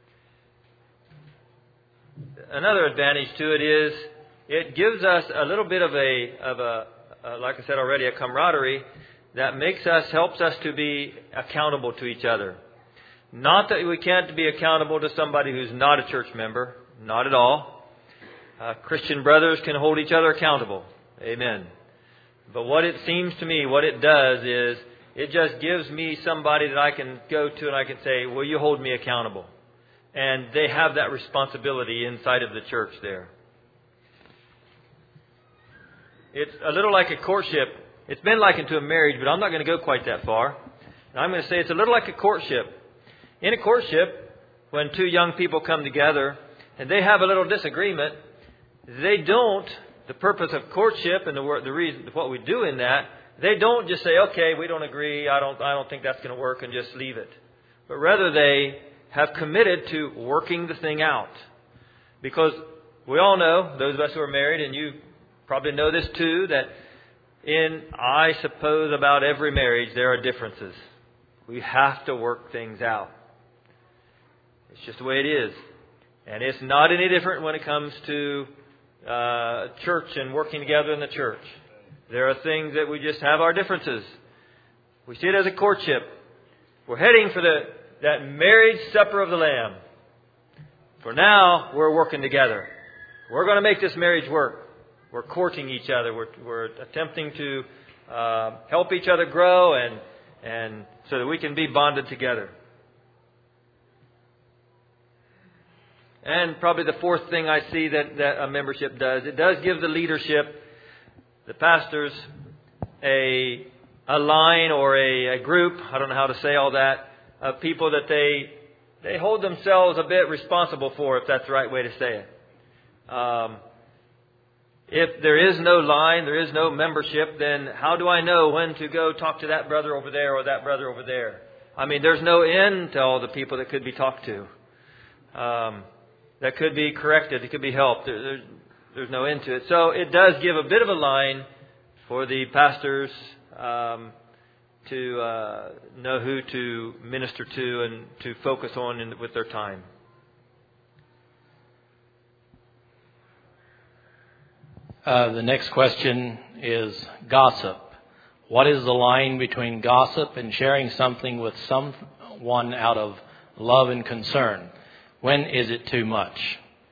Another advantage to it is it gives us a little bit of a like I said already, a camaraderie that helps us to be accountable to each other. Not that we can't be accountable to somebody who's not a church member. Not at all. Christian brothers can hold each other accountable. Amen. But what it seems to me, what it does is, it just gives me somebody that I can go to and I can say, will you hold me accountable? And they have that responsibility inside of the church there. It's a little like a courtship. It's been likened to a marriage, but I'm not going to go quite that far. And I'm going to say it's a little like a courtship. In a courtship, when two young people come together and they have a little disagreement, the purpose of courtship and the reason, what we do in that, they don't just say, okay, we don't agree, I don't think that's going to work, and just leave it. But rather they have committed to working the thing out. Because we all know, those of us who are married, and you probably know this too, that I suppose about every marriage there are differences. We have to work things out. It's just the way it is. And it's not any different when it comes to church and working together in the church. There are things that we just have our differences. We see it as a courtship. We're heading for that marriage supper of the Lamb. For now, we're working together. We're going to make this marriage work. We're courting each other. We're attempting to help each other grow and so that we can be bonded together. And probably the fourth thing I see that a membership does, it does give the leadership, the pastors, a line or a group, I don't know how to say all that, of people that they hold themselves a bit responsible for, if that's the right way to say it. If there is no line, there is no membership, then how do I know when to go talk to that brother over there or that brother over there? I mean, there's no end to all the people that could be talked to. That could be corrected, it could be helped. There's no end to it. So it does give a bit of a line for the pastors to know who to minister to and to focus on with their time. The next question is gossip. What is the line between gossip and sharing something with someone out of love and concern? When is it too much?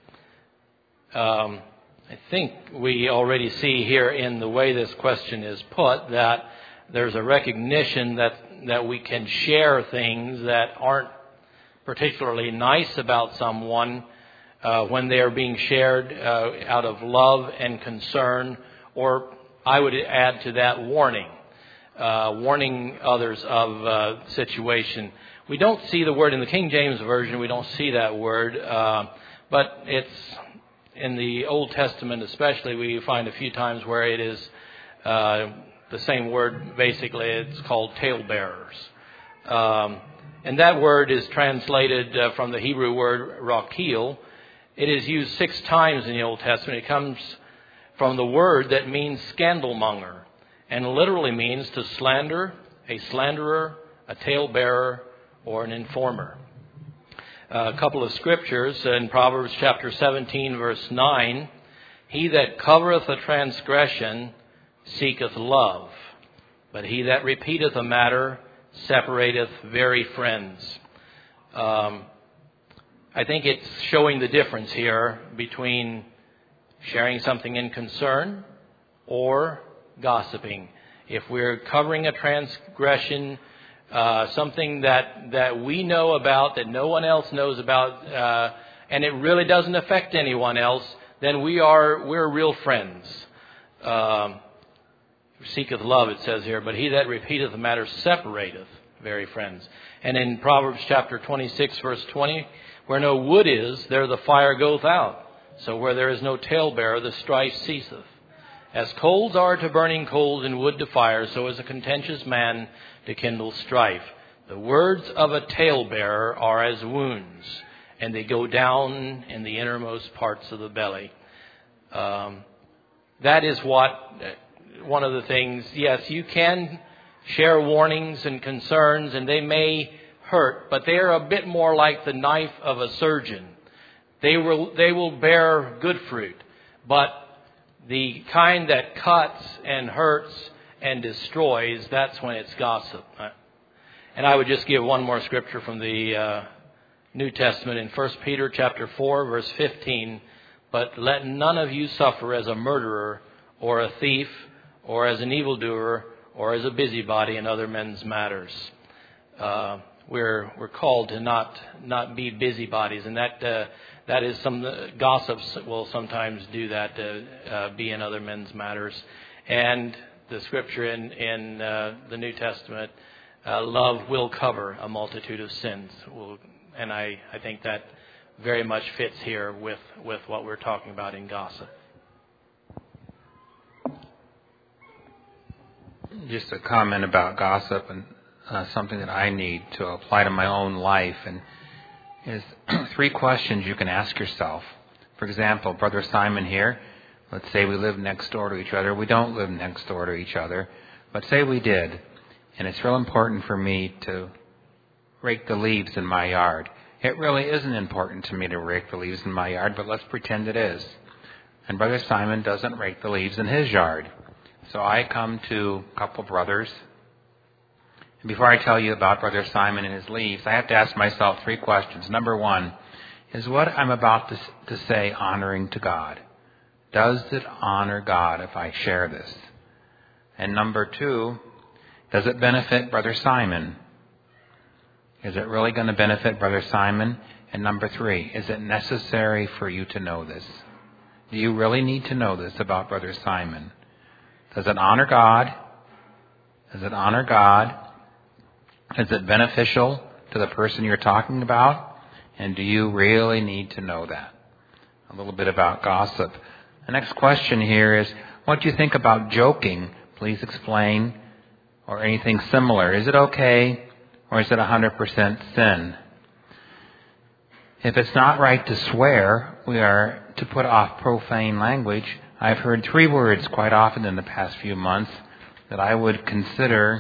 I think we already see here in the way this question is put that there's a recognition that we can share things that aren't particularly nice about someone when they are being shared out of love and concern, or I would add to that warning others of situation. We don't see the word in the King James Version. We don't see that word, but it's in the Old Testament especially. We find a few times where it is the same word. Basically, it's called talebearers, and that word is translated from the Hebrew word rakil. It is used 6 times in the Old Testament. It comes from the word that means scandalmonger, and literally means to slander, a slanderer, a talebearer, or an informer. A couple of scriptures in Proverbs chapter 17, verse 9. He that covereth a transgression seeketh love, but he that repeateth a matter separateth very friends. I think it's showing the difference here between sharing something in concern or gossiping. If we're covering a transgression, something that we know about, that no one else knows about, and it really doesn't affect anyone else, then we're real friends. Seeketh love, it says here, but he that repeateth the matter separateth very friends. And in Proverbs chapter 26, verse 20, where no wood is, there the fire goeth out. So where there is no talebearer, the strife ceaseth. As coals are to burning coals and wood to fire, so is a contentious man to kindle strife. The words of a talebearer are as wounds, and they go down in the innermost parts of the belly. That is one of the things. Yes, you can share warnings and concerns, and they may hurt, but they are a bit more like the knife of a surgeon. They will bear good fruit, but the kind that cuts and hurts and destroys, that's when it's gossip. And I would just give one more scripture from the New Testament in 1 Peter chapter 4, verse 15. But let none of you suffer as a murderer or a thief or as an evildoer or as a busybody in other men's matters. We're called to not be busybodies, and that is some gossips will sometimes do that, to be in other men's matters. And the scripture in the New Testament, love will cover a multitude of sins. And I think that very much fits here with what we're talking about in gossip. Just a comment about gossip and something that I need to apply to my own life, and is 3 questions you can ask yourself. For example, Brother Simon here, let's say we live next door to each other. We don't live next door to each other, but say we did, and it's real important for me to rake the leaves in my yard. It really isn't important to me to rake the leaves in my yard, but let's pretend it is. And Brother Simon doesn't rake the leaves in his yard. So I come to a couple brothers, and before I tell you about Brother Simon and his leaves, I have to ask myself 3 questions. Number 1, is what I'm about to say honoring to God? Does it honor God if I share this? And number 2, does it benefit Brother Simon? Is it really going to benefit Brother Simon? And number 3, is it necessary for you to know this? Do you really need to know this about Brother Simon? Does it honor God? Does it honor God? Is it beneficial to the person you're talking about? And do you really need to know that? A little bit about gossip. The next question here is, what do you think about joking? Please explain. Or anything similar. Is it okay? Or is it 100% sin? If it's not right to swear, we are to put off profane language. I've heard 3 words quite often in the past few months that I would consider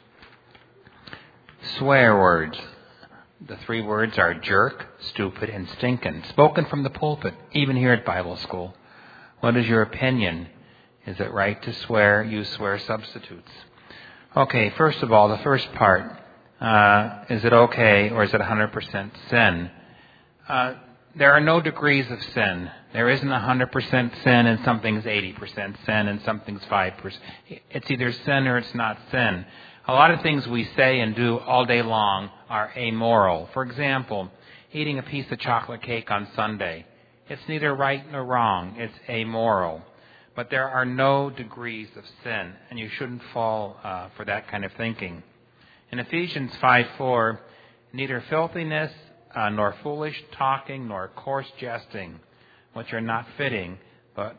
swear words. The 3 words are jerk, stupid, and stinkin', spoken from the pulpit, even here at Bible school. What is your opinion? Is it right to swear? Use swear substitutes. Okay, first of all, the first part. Is it okay or is it 100% sin? There are no degrees of sin. There isn't 100% sin and something's 80% sin and something's 5%. It's either sin or it's not sin. A lot of things we say and do all day long are amoral. For example, eating a piece of chocolate cake on Sunday. It's neither right nor wrong. It's amoral. But there are no degrees of sin, and you shouldn't fall for that kind of thinking. In Ephesians 5:4, neither filthiness, nor foolish talking, nor coarse jesting, which are not fitting, but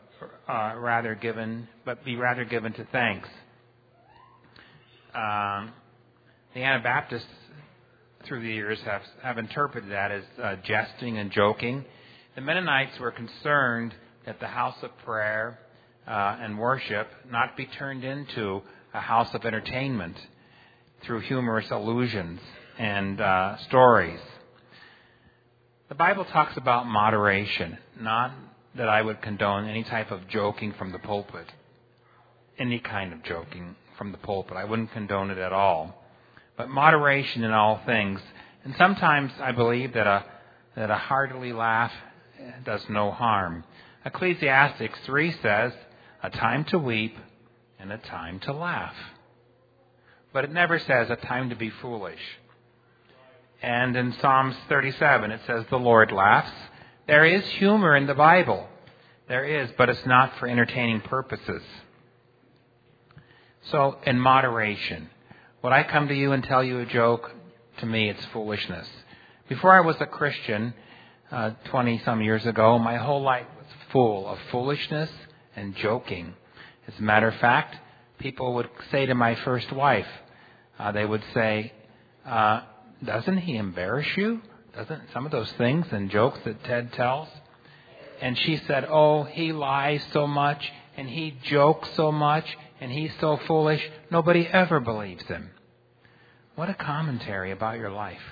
be rather given to thanks. The Anabaptists through the years have interpreted that as jesting and joking. The Mennonites were concerned that the house of prayer and worship not be turned into a house of entertainment through humorous allusions and stories. The Bible talks about moderation, not that I would condone any type of joking from the pulpit, any kind of joking from the pulpit. I wouldn't condone it at all. But moderation in all things. And sometimes I believe that a hearty laugh does no harm. Ecclesiastes 3 says, a time to weep and a time to laugh. But it never says a time to be foolish. And in Psalms 37 it says the Lord laughs. There is humor in the Bible. There is, but it's not for entertaining purposes. So, in moderation. When I come to you and tell you a joke, to me it's foolishness. Before I was a Christian, 20-some years ago, my whole life was full of foolishness and joking. As a matter of fact, people would say to my first wife, they would say, doesn't he embarrass you? doesn't some of those things and jokes that Ted tells? And she said, oh, he lies so much, and he jokes so much, and he's so foolish, nobody ever believes him. What a commentary about your life.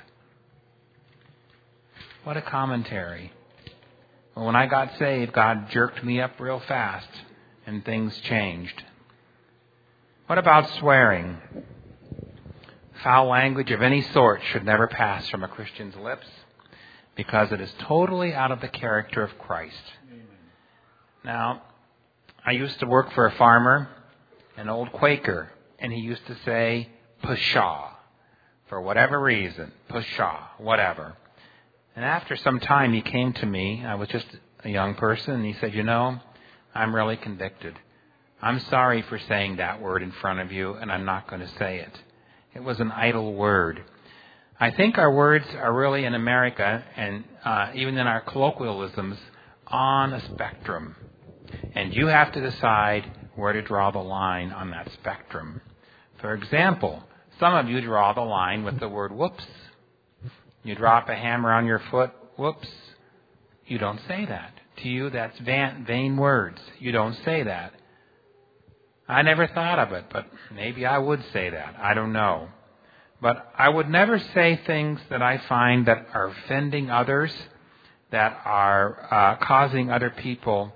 What a commentary. Well, when I got saved, God jerked me up real fast, and things changed. What about swearing? Foul language of any sort should never pass from a Christian's lips, because it is totally out of the character of Christ. Amen. Now, I used to work for a farmer, an old Quaker, and he used to say, pshaw, for whatever reason, pshaw, whatever. And after some time he came to me, I was just a young person, and he said, you know, I'm really convicted. I'm sorry for saying that word in front of you, and I'm not going to say it. It was an idle word. I think our words are really in America, and even in our colloquialisms, on a spectrum. And you have to decide where to draw the line on that spectrum. For example, some of you draw the line with the word whoops. You drop a hammer on your foot, whoops. You don't say that. To you, that's vain words. You don't say that. I never thought of it, but maybe I would say that. I don't know. But I would never say things that I find that are offending others, that are causing other people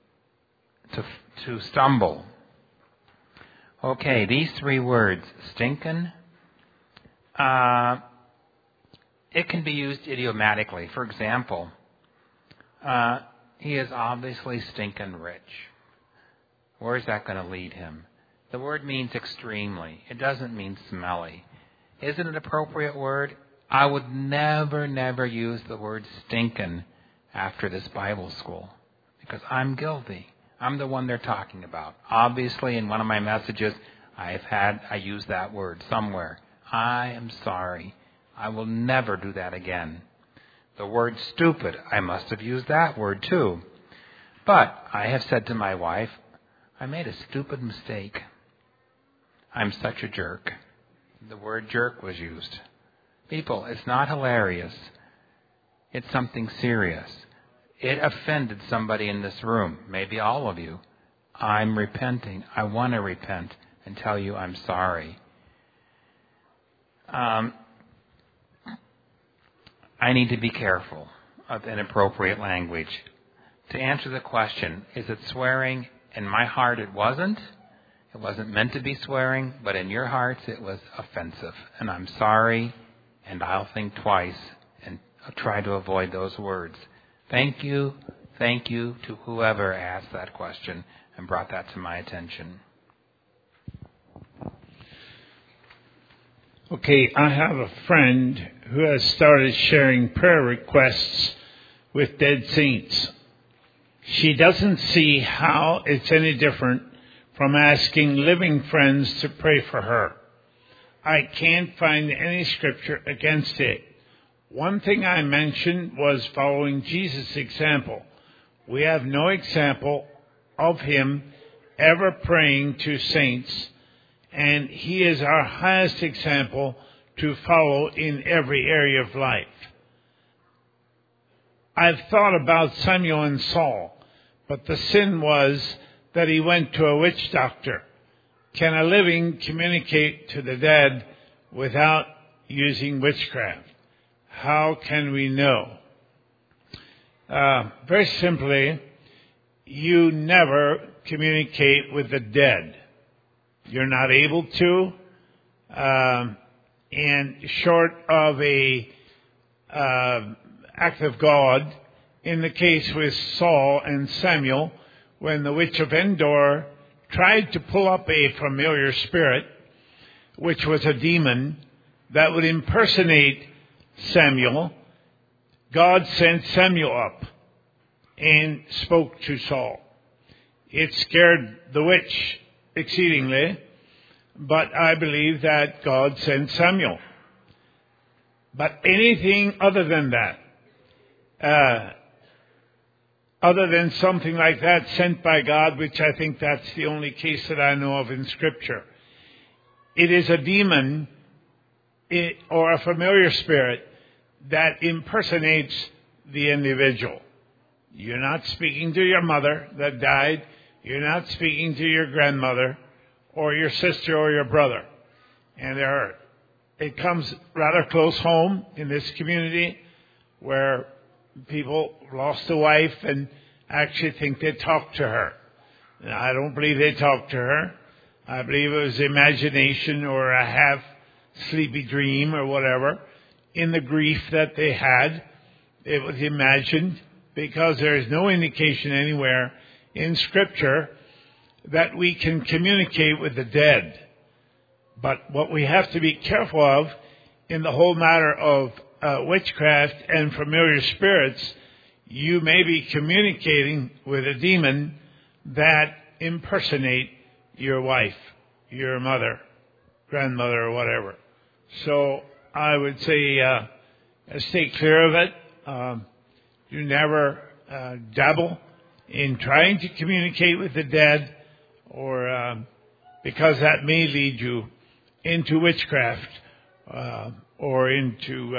to stumble. Okay, these three words, stinkin', it can be used idiomatically. For example, he is obviously stinkin' rich. Where is that going to lead him? The word means extremely. It doesn't mean smelly. Is it an appropriate word? I would never use the word stinkin' after this Bible school, because I'm guilty. I'm the one they're talking about. Obviously, in one of my messages, I used that word somewhere. I am sorry. I will never do that again. The word stupid, I must have used that word too. But I have said to my wife, I made a stupid mistake. I'm such a jerk. The word jerk was used. People, it's not hilarious. It's something serious. It offended somebody in this room, maybe all of you. I'm repenting. I want to repent and tell you I'm sorry. I need to be careful of inappropriate language. To answer the question, is it swearing? In my heart, it wasn't. It wasn't meant to be swearing, but in your hearts, it was offensive. And I'm sorry, and I'll think twice and try to avoid those words. Thank you to whoever asked that question and brought that to my attention. Okay, I have a friend who has started sharing prayer requests with dead saints. She doesn't see how it's any different from asking living friends to pray for her. I can't find any scripture against it. One thing I mentioned was following Jesus' example. We have no example of him ever praying to saints, and he is our highest example to follow in every area of life. I've thought about Samuel and Saul, but the sin was that he went to a witch doctor. Can a living communicate to the dead without using witchcraft? How can we know? Very simply, you never communicate with the dead. You're not able to. And short of a act of God, in the case with Saul and Samuel, when the witch of Endor tried to pull up a familiar spirit, which was a demon that would impersonate Samuel, God sent Samuel up and spoke to Saul. It scared the witch exceedingly, but I believe that God sent Samuel. But anything other than that, other than something like that sent by God, which I think that's the only case that I know of in Scripture, it is a demon or a familiar spirit that impersonates the individual. You're not speaking to your mother that died. You're not speaking to your grandmother or your sister or your brother. And it comes rather close home in this community where people lost a wife and actually think they talked to her. Now, I don't believe they talked to her. I believe it was imagination or a half-sleepy dream or whatever. In the grief that they had, it was imagined, because there is no indication anywhere in Scripture that we can communicate with the dead. But what we have to be careful of in the whole matter of witchcraft and familiar spirits, you may be communicating with a demon that impersonate your wife, your mother, grandmother, or whatever. So I would say stay clear of it. You never dabble in trying to communicate with the dead, or because that may lead you into witchcraft or into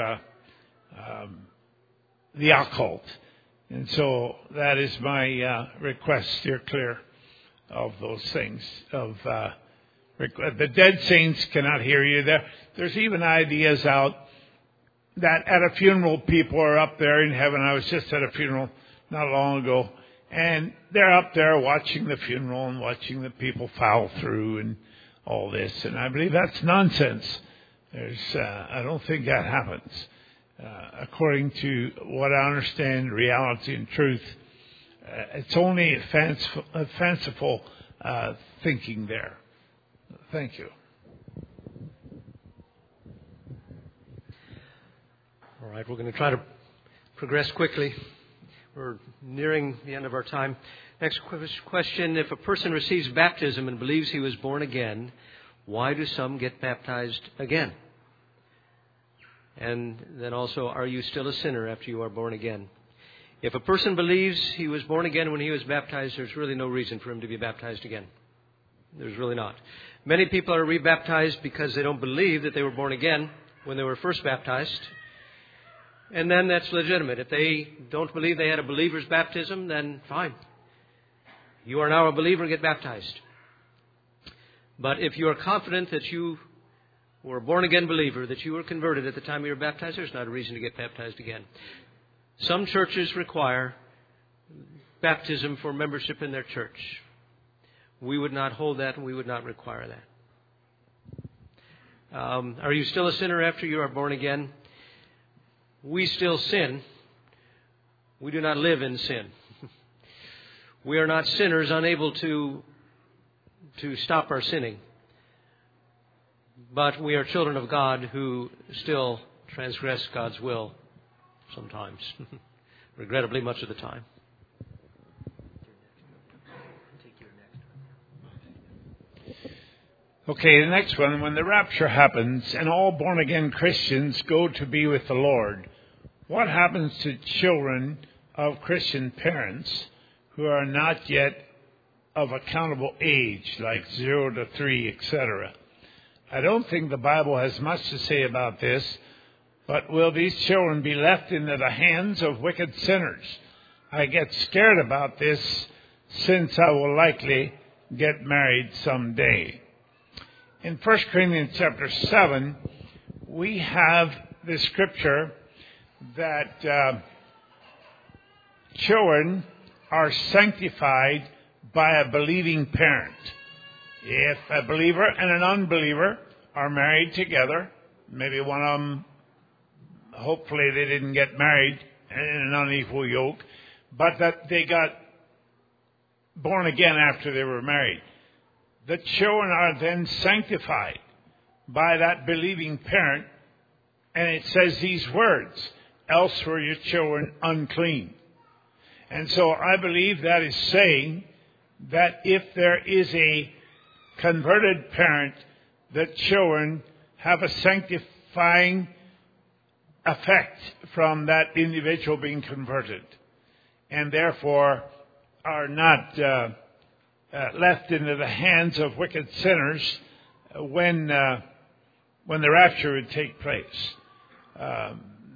the occult. And so that is my request. Steer clear of those things. The dead saints cannot hear you. There's even ideas out that at a funeral people are up there in heaven. I was just at a funeral not long ago, and they're up there watching the funeral and watching the people file through and all this. And I believe that's nonsense. I don't think that happens. According to what I understand, reality and truth, it's only fanciful thinking there. Thank you. All right, we're going to try to progress quickly. We're nearing the end of our time. Next question: if a person receives baptism and believes he was born again, why do some get baptized again? And then also, are you still a sinner after you are born again? If a person believes he was born again when he was baptized, there's really no reason for him to be baptized again. There's really not. Many people are rebaptized because they don't believe that they were born again when they were first baptized. And then that's legitimate. If they don't believe they had a believer's baptism, then fine. You are now a believer, get baptized. But if you are confident that you were a born-again believer, that you were converted at the time you were baptized, there's not a reason to get baptized again. Some churches require baptism for membership in their church. We would not hold that, and we would not require that. Are you still a sinner after you are born again? We still sin. We do not live in sin. We are not sinners unable to stop our sinning. But we are children of God who still transgress God's will sometimes. Regrettably, much of the time. Okay, the next one. When the rapture happens and all born-again Christians go to be with the Lord, what happens to children of Christian parents who are not yet of accountable age, like 0 to 3, etc.? I don't think the Bible has much to say about this, but will these children be left into the hands of wicked sinners? I get scared about this since I will likely get married someday. In 1 Corinthians chapter 7, we have the scripture that children are sanctified by a believing parent. If a believer and an unbeliever are married together, maybe one of them, hopefully they didn't get married in an unequal yoke, but that they got born again after they were married. The children are then sanctified by that believing parent, and it says these words, else were your children unclean. And so I believe that is saying that if there is a converted parent, the children have a sanctifying effect from that individual being converted, and therefore are not left into the hands of wicked sinners when the rapture would take place.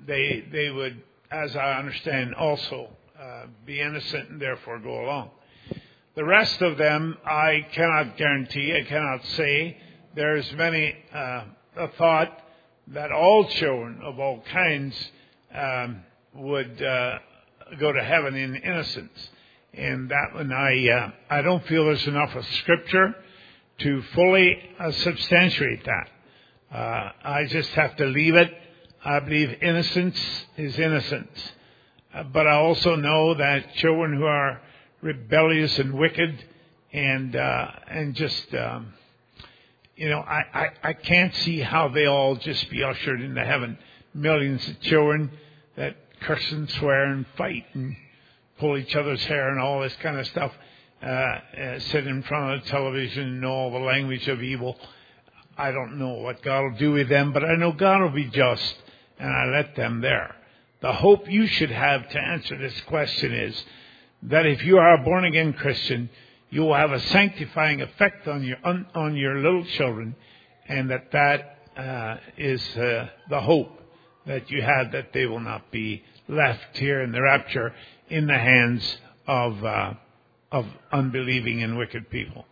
they would, as I understand, also be innocent and therefore go along. The rest of them, I cannot guarantee, I cannot say. There's many a thought that all children of all kinds would go to heaven in innocence. And that one, I don't feel there's enough of Scripture to fully substantiate that. I just have to leave it. I believe innocence is innocence. But I also know that children who are rebellious and wicked and just, I can't see how they all just be ushered into heaven. Millions of children that curse and swear and fight and pull each other's hair and all this kind of stuff, sit in front of the television and know all the language of evil. I don't know what God will do with them, but I know God will be just, and I let them there. The hope you should have to answer this question is that if you are a born-again Christian, you will have a sanctifying effect on your little children, and that is the hope that you have, that they will not be left here in the rapture in the hands of unbelieving and wicked people.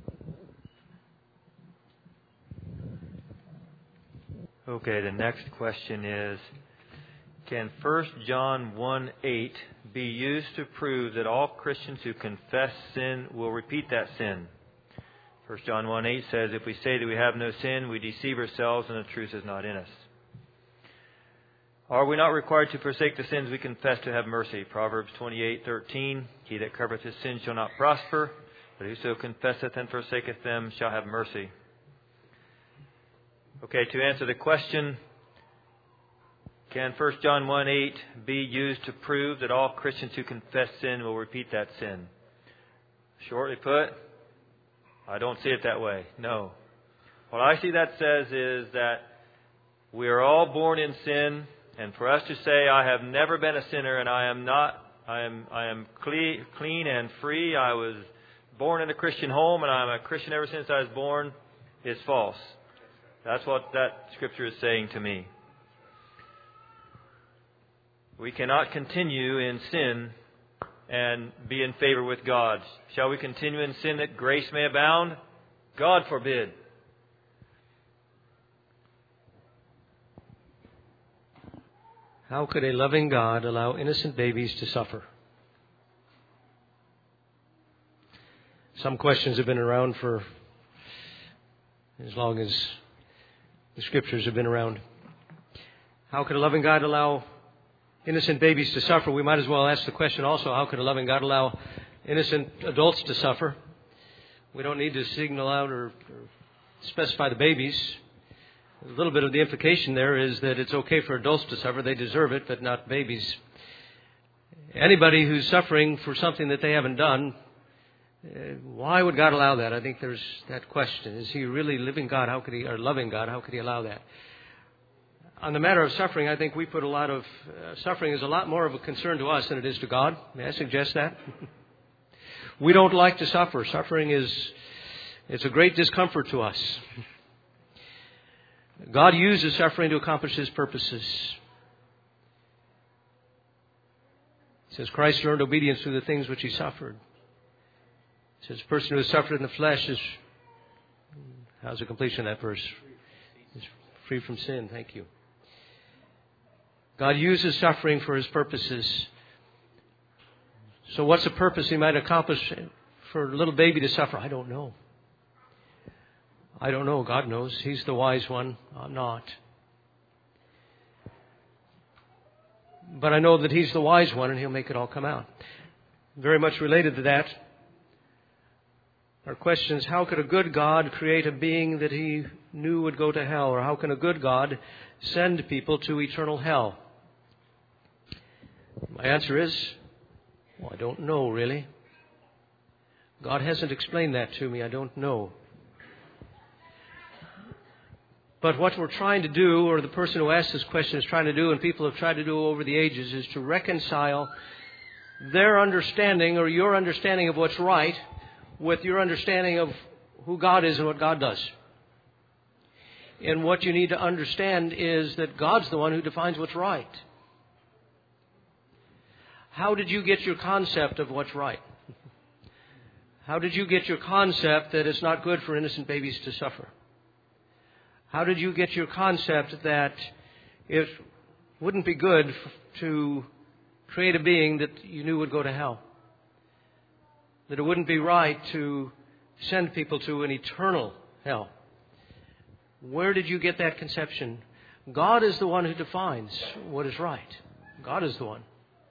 Okay, the next question is, can 1 John 1:8 be used to prove that all Christians who confess sin will repeat that sin? 1 John 1:8 says, if we say that we have no sin, we deceive ourselves and the truth is not in us. Are we not required to forsake the sins we confess to have mercy? Proverbs 28:13, he that covereth his sin shall not prosper, but whoso confesseth and forsaketh them shall have mercy. Okay, to answer the question, can 1 John 1:8 be used to prove that all Christians who confess sin will repeat that sin? Shortly put, I don't see it that way. No. What I see that says is that we are all born in sin, and for us to say, I have never been a sinner and I am clean and free, I was born in a Christian home and I'm a Christian ever since I was born, is false. That's what that Scripture is saying to me. We cannot continue in sin and be in favor with God. Shall we continue in sin that grace may abound? God forbid. How could a loving God allow innocent babies to suffer? Some questions have been around for as long as the Scriptures have been around. How could a loving God allow innocent babies to suffer? We might as well ask the question also, how could a loving God allow innocent adults to suffer? We don't need to signal out or specify the babies. A little bit of the implication there is that it's okay for adults to suffer. They deserve it, but not babies. Anybody who's suffering for something that they haven't done, why would God allow that? I think there's that question. Is He really living God? How could He, or loving God? How could He allow that? On the matter of suffering, I think we put a lot of suffering is a lot more of a concern to us than it is to God. May I suggest that? We don't like to suffer. Suffering it's a great discomfort to us. God uses suffering to accomplish His purposes. It says Christ learned obedience through the things which He suffered. It says the person who has suffered in the flesh is, how's the completion of that verse? Is free from sin. Thank you. God uses suffering for His purposes. So what's the purpose He might accomplish for a little baby to suffer? I don't know. I don't know. God knows. He's the wise one. I'm not. But I know that He's the wise one and He'll make it all come out. Very much related to that, our question is, how could a good God create a being that He knew would go to hell? Or how can a good God send people to eternal hell? My answer is, well, I don't know, really. God hasn't explained that to me. I don't know. But what we're trying to do, or the person who asked this question is trying to do, and people have tried to do over the ages, is to reconcile their understanding or your understanding of what's right with your understanding of who God is and what God does. And what you need to understand is that God's the one who defines what's right. How did you get your concept of what's right? How did you get your concept that it's not good for innocent babies to suffer? How did you get your concept that it wouldn't be good to create a being that you knew would go to hell? That it wouldn't be right to send people to an eternal hell? Where did you get that conception? God is the one who defines what is right. God is the one.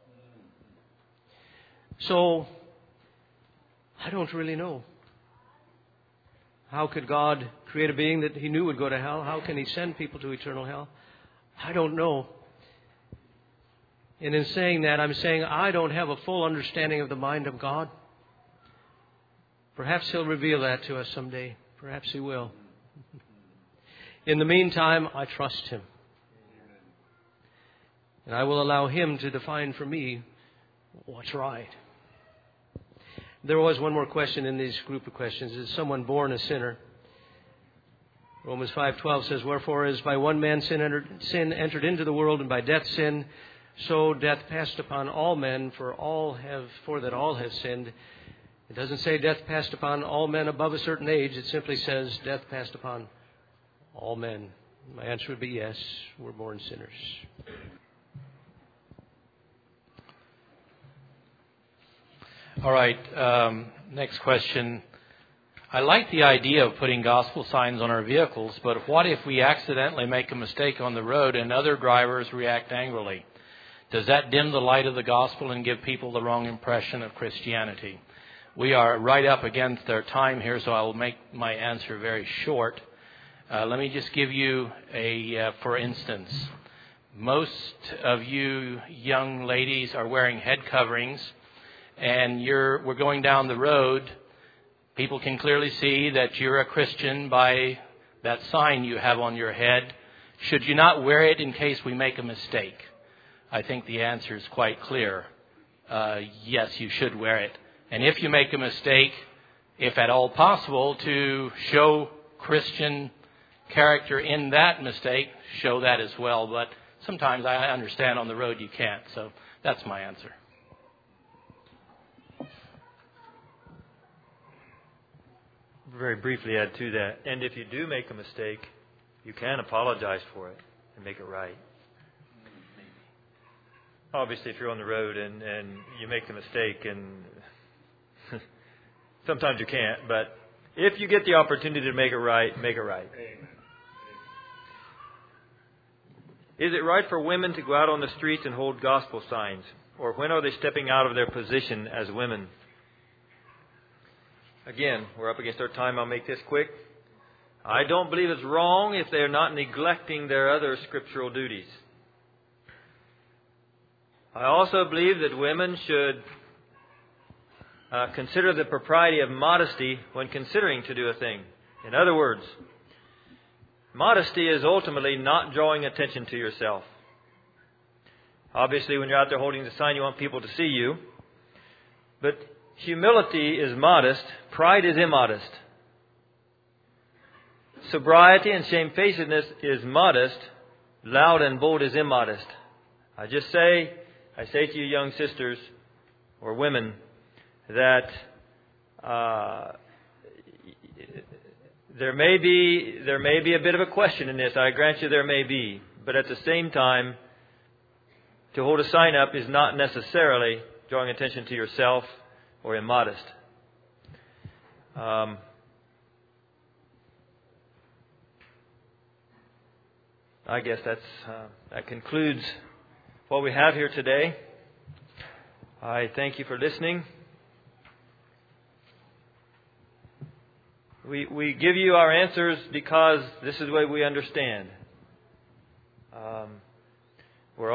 So, I don't really know. How could God create a being that He knew would go to hell? How can He send people to eternal hell? I don't know. And in saying that, I'm saying I don't have a full understanding of the mind of God. Perhaps He'll reveal that to us someday. Perhaps He will. In the meantime, I trust Him. And I will allow Him to define for me what's right. There was one more question in this group of questions. Is someone born a sinner? Romans 5:12 says, "Wherefore as by one man sin entered into the world, and by death sin, so death passed upon all men, for that all have sinned." It doesn't say death passed upon all men above a certain age. It simply says death passed upon all men. My answer would be yes, we're born sinners. All right, next question. I like the idea of putting gospel signs on our vehicles, but what if we accidentally make a mistake on the road and other drivers react angrily? Does that dim the light of the gospel and give people the wrong impression of Christianity? We are right up against our time here, so I will make my answer very short. Let me just give you for instance. Most of you young ladies are wearing head coverings, and we're going down the road. People can clearly see that you're a Christian by that sign you have on your head. Should you not wear it in case we make a mistake? I think the answer is quite clear. Yes, you should wear it. And if you make a mistake, if at all possible, to show Christian character in that mistake, show that as well. But sometimes I understand on the road you can't. So that's my answer. Very briefly add to that. And if you do make a mistake, you can apologize for it and make it right. Obviously, if you're on the road and you make a mistake, and sometimes you can't, but if you get the opportunity to make it right, make it right. Amen. Is it right for women to go out on the streets and hold gospel signs? Or when are they stepping out of their position as women? Again, we're up against our time. I'll make this quick. I don't believe it's wrong if they're not neglecting their other scriptural duties. I also believe that women should consider the propriety of modesty when considering to do a thing. In other words, modesty is ultimately not drawing attention to yourself. Obviously, when you're out there holding the sign, you want people to see you. But humility is modest. Pride is immodest. Sobriety and shamefacedness is modest. Loud and bold is immodest. I say to you young sisters or women that there may be a bit of a question in this. I grant you there may be. But at the same time, to hold a sign up is not necessarily drawing attention to yourself or immodest. I guess that concludes what we have here today. I thank you for listening. We give you our answers because this is the way we understand. We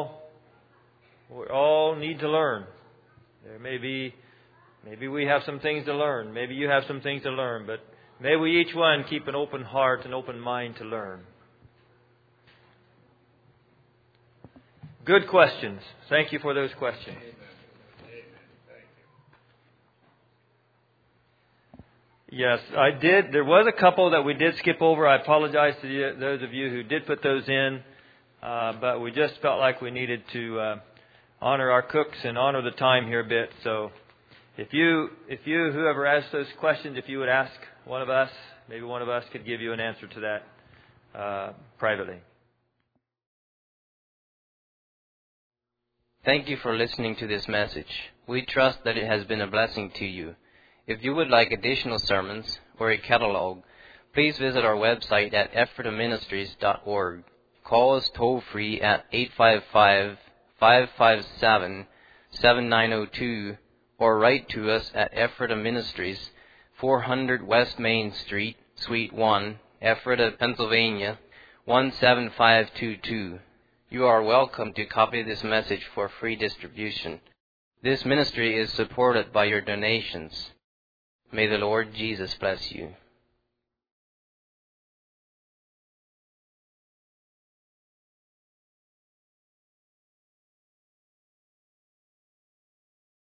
all need to learn. Maybe we have some things to learn. Maybe you have some things to learn. But may we each one keep an open heart and open mind to learn. Good questions. Thank you for those questions. Yes, I did. There was a couple that we did skip over. I apologize to those of you who did put those in, but we just felt like we needed to honor our cooks and honor the time here a bit. So if you, whoever asked those questions, if you would ask one of us, maybe one of us could give you an answer to that privately. Thank you for listening to this message. We trust that it has been a blessing to you. If you would like additional sermons or a catalog, please visit our website at ephrataministries.org. Call us toll-free at 855-557-7902 or write to us at Ephrata Ministries, 400 West Main Street, Suite 1, Ephrata, Pennsylvania, 17522. You are welcome to copy this message for free distribution. This ministry is supported by your donations. May the Lord Jesus bless you.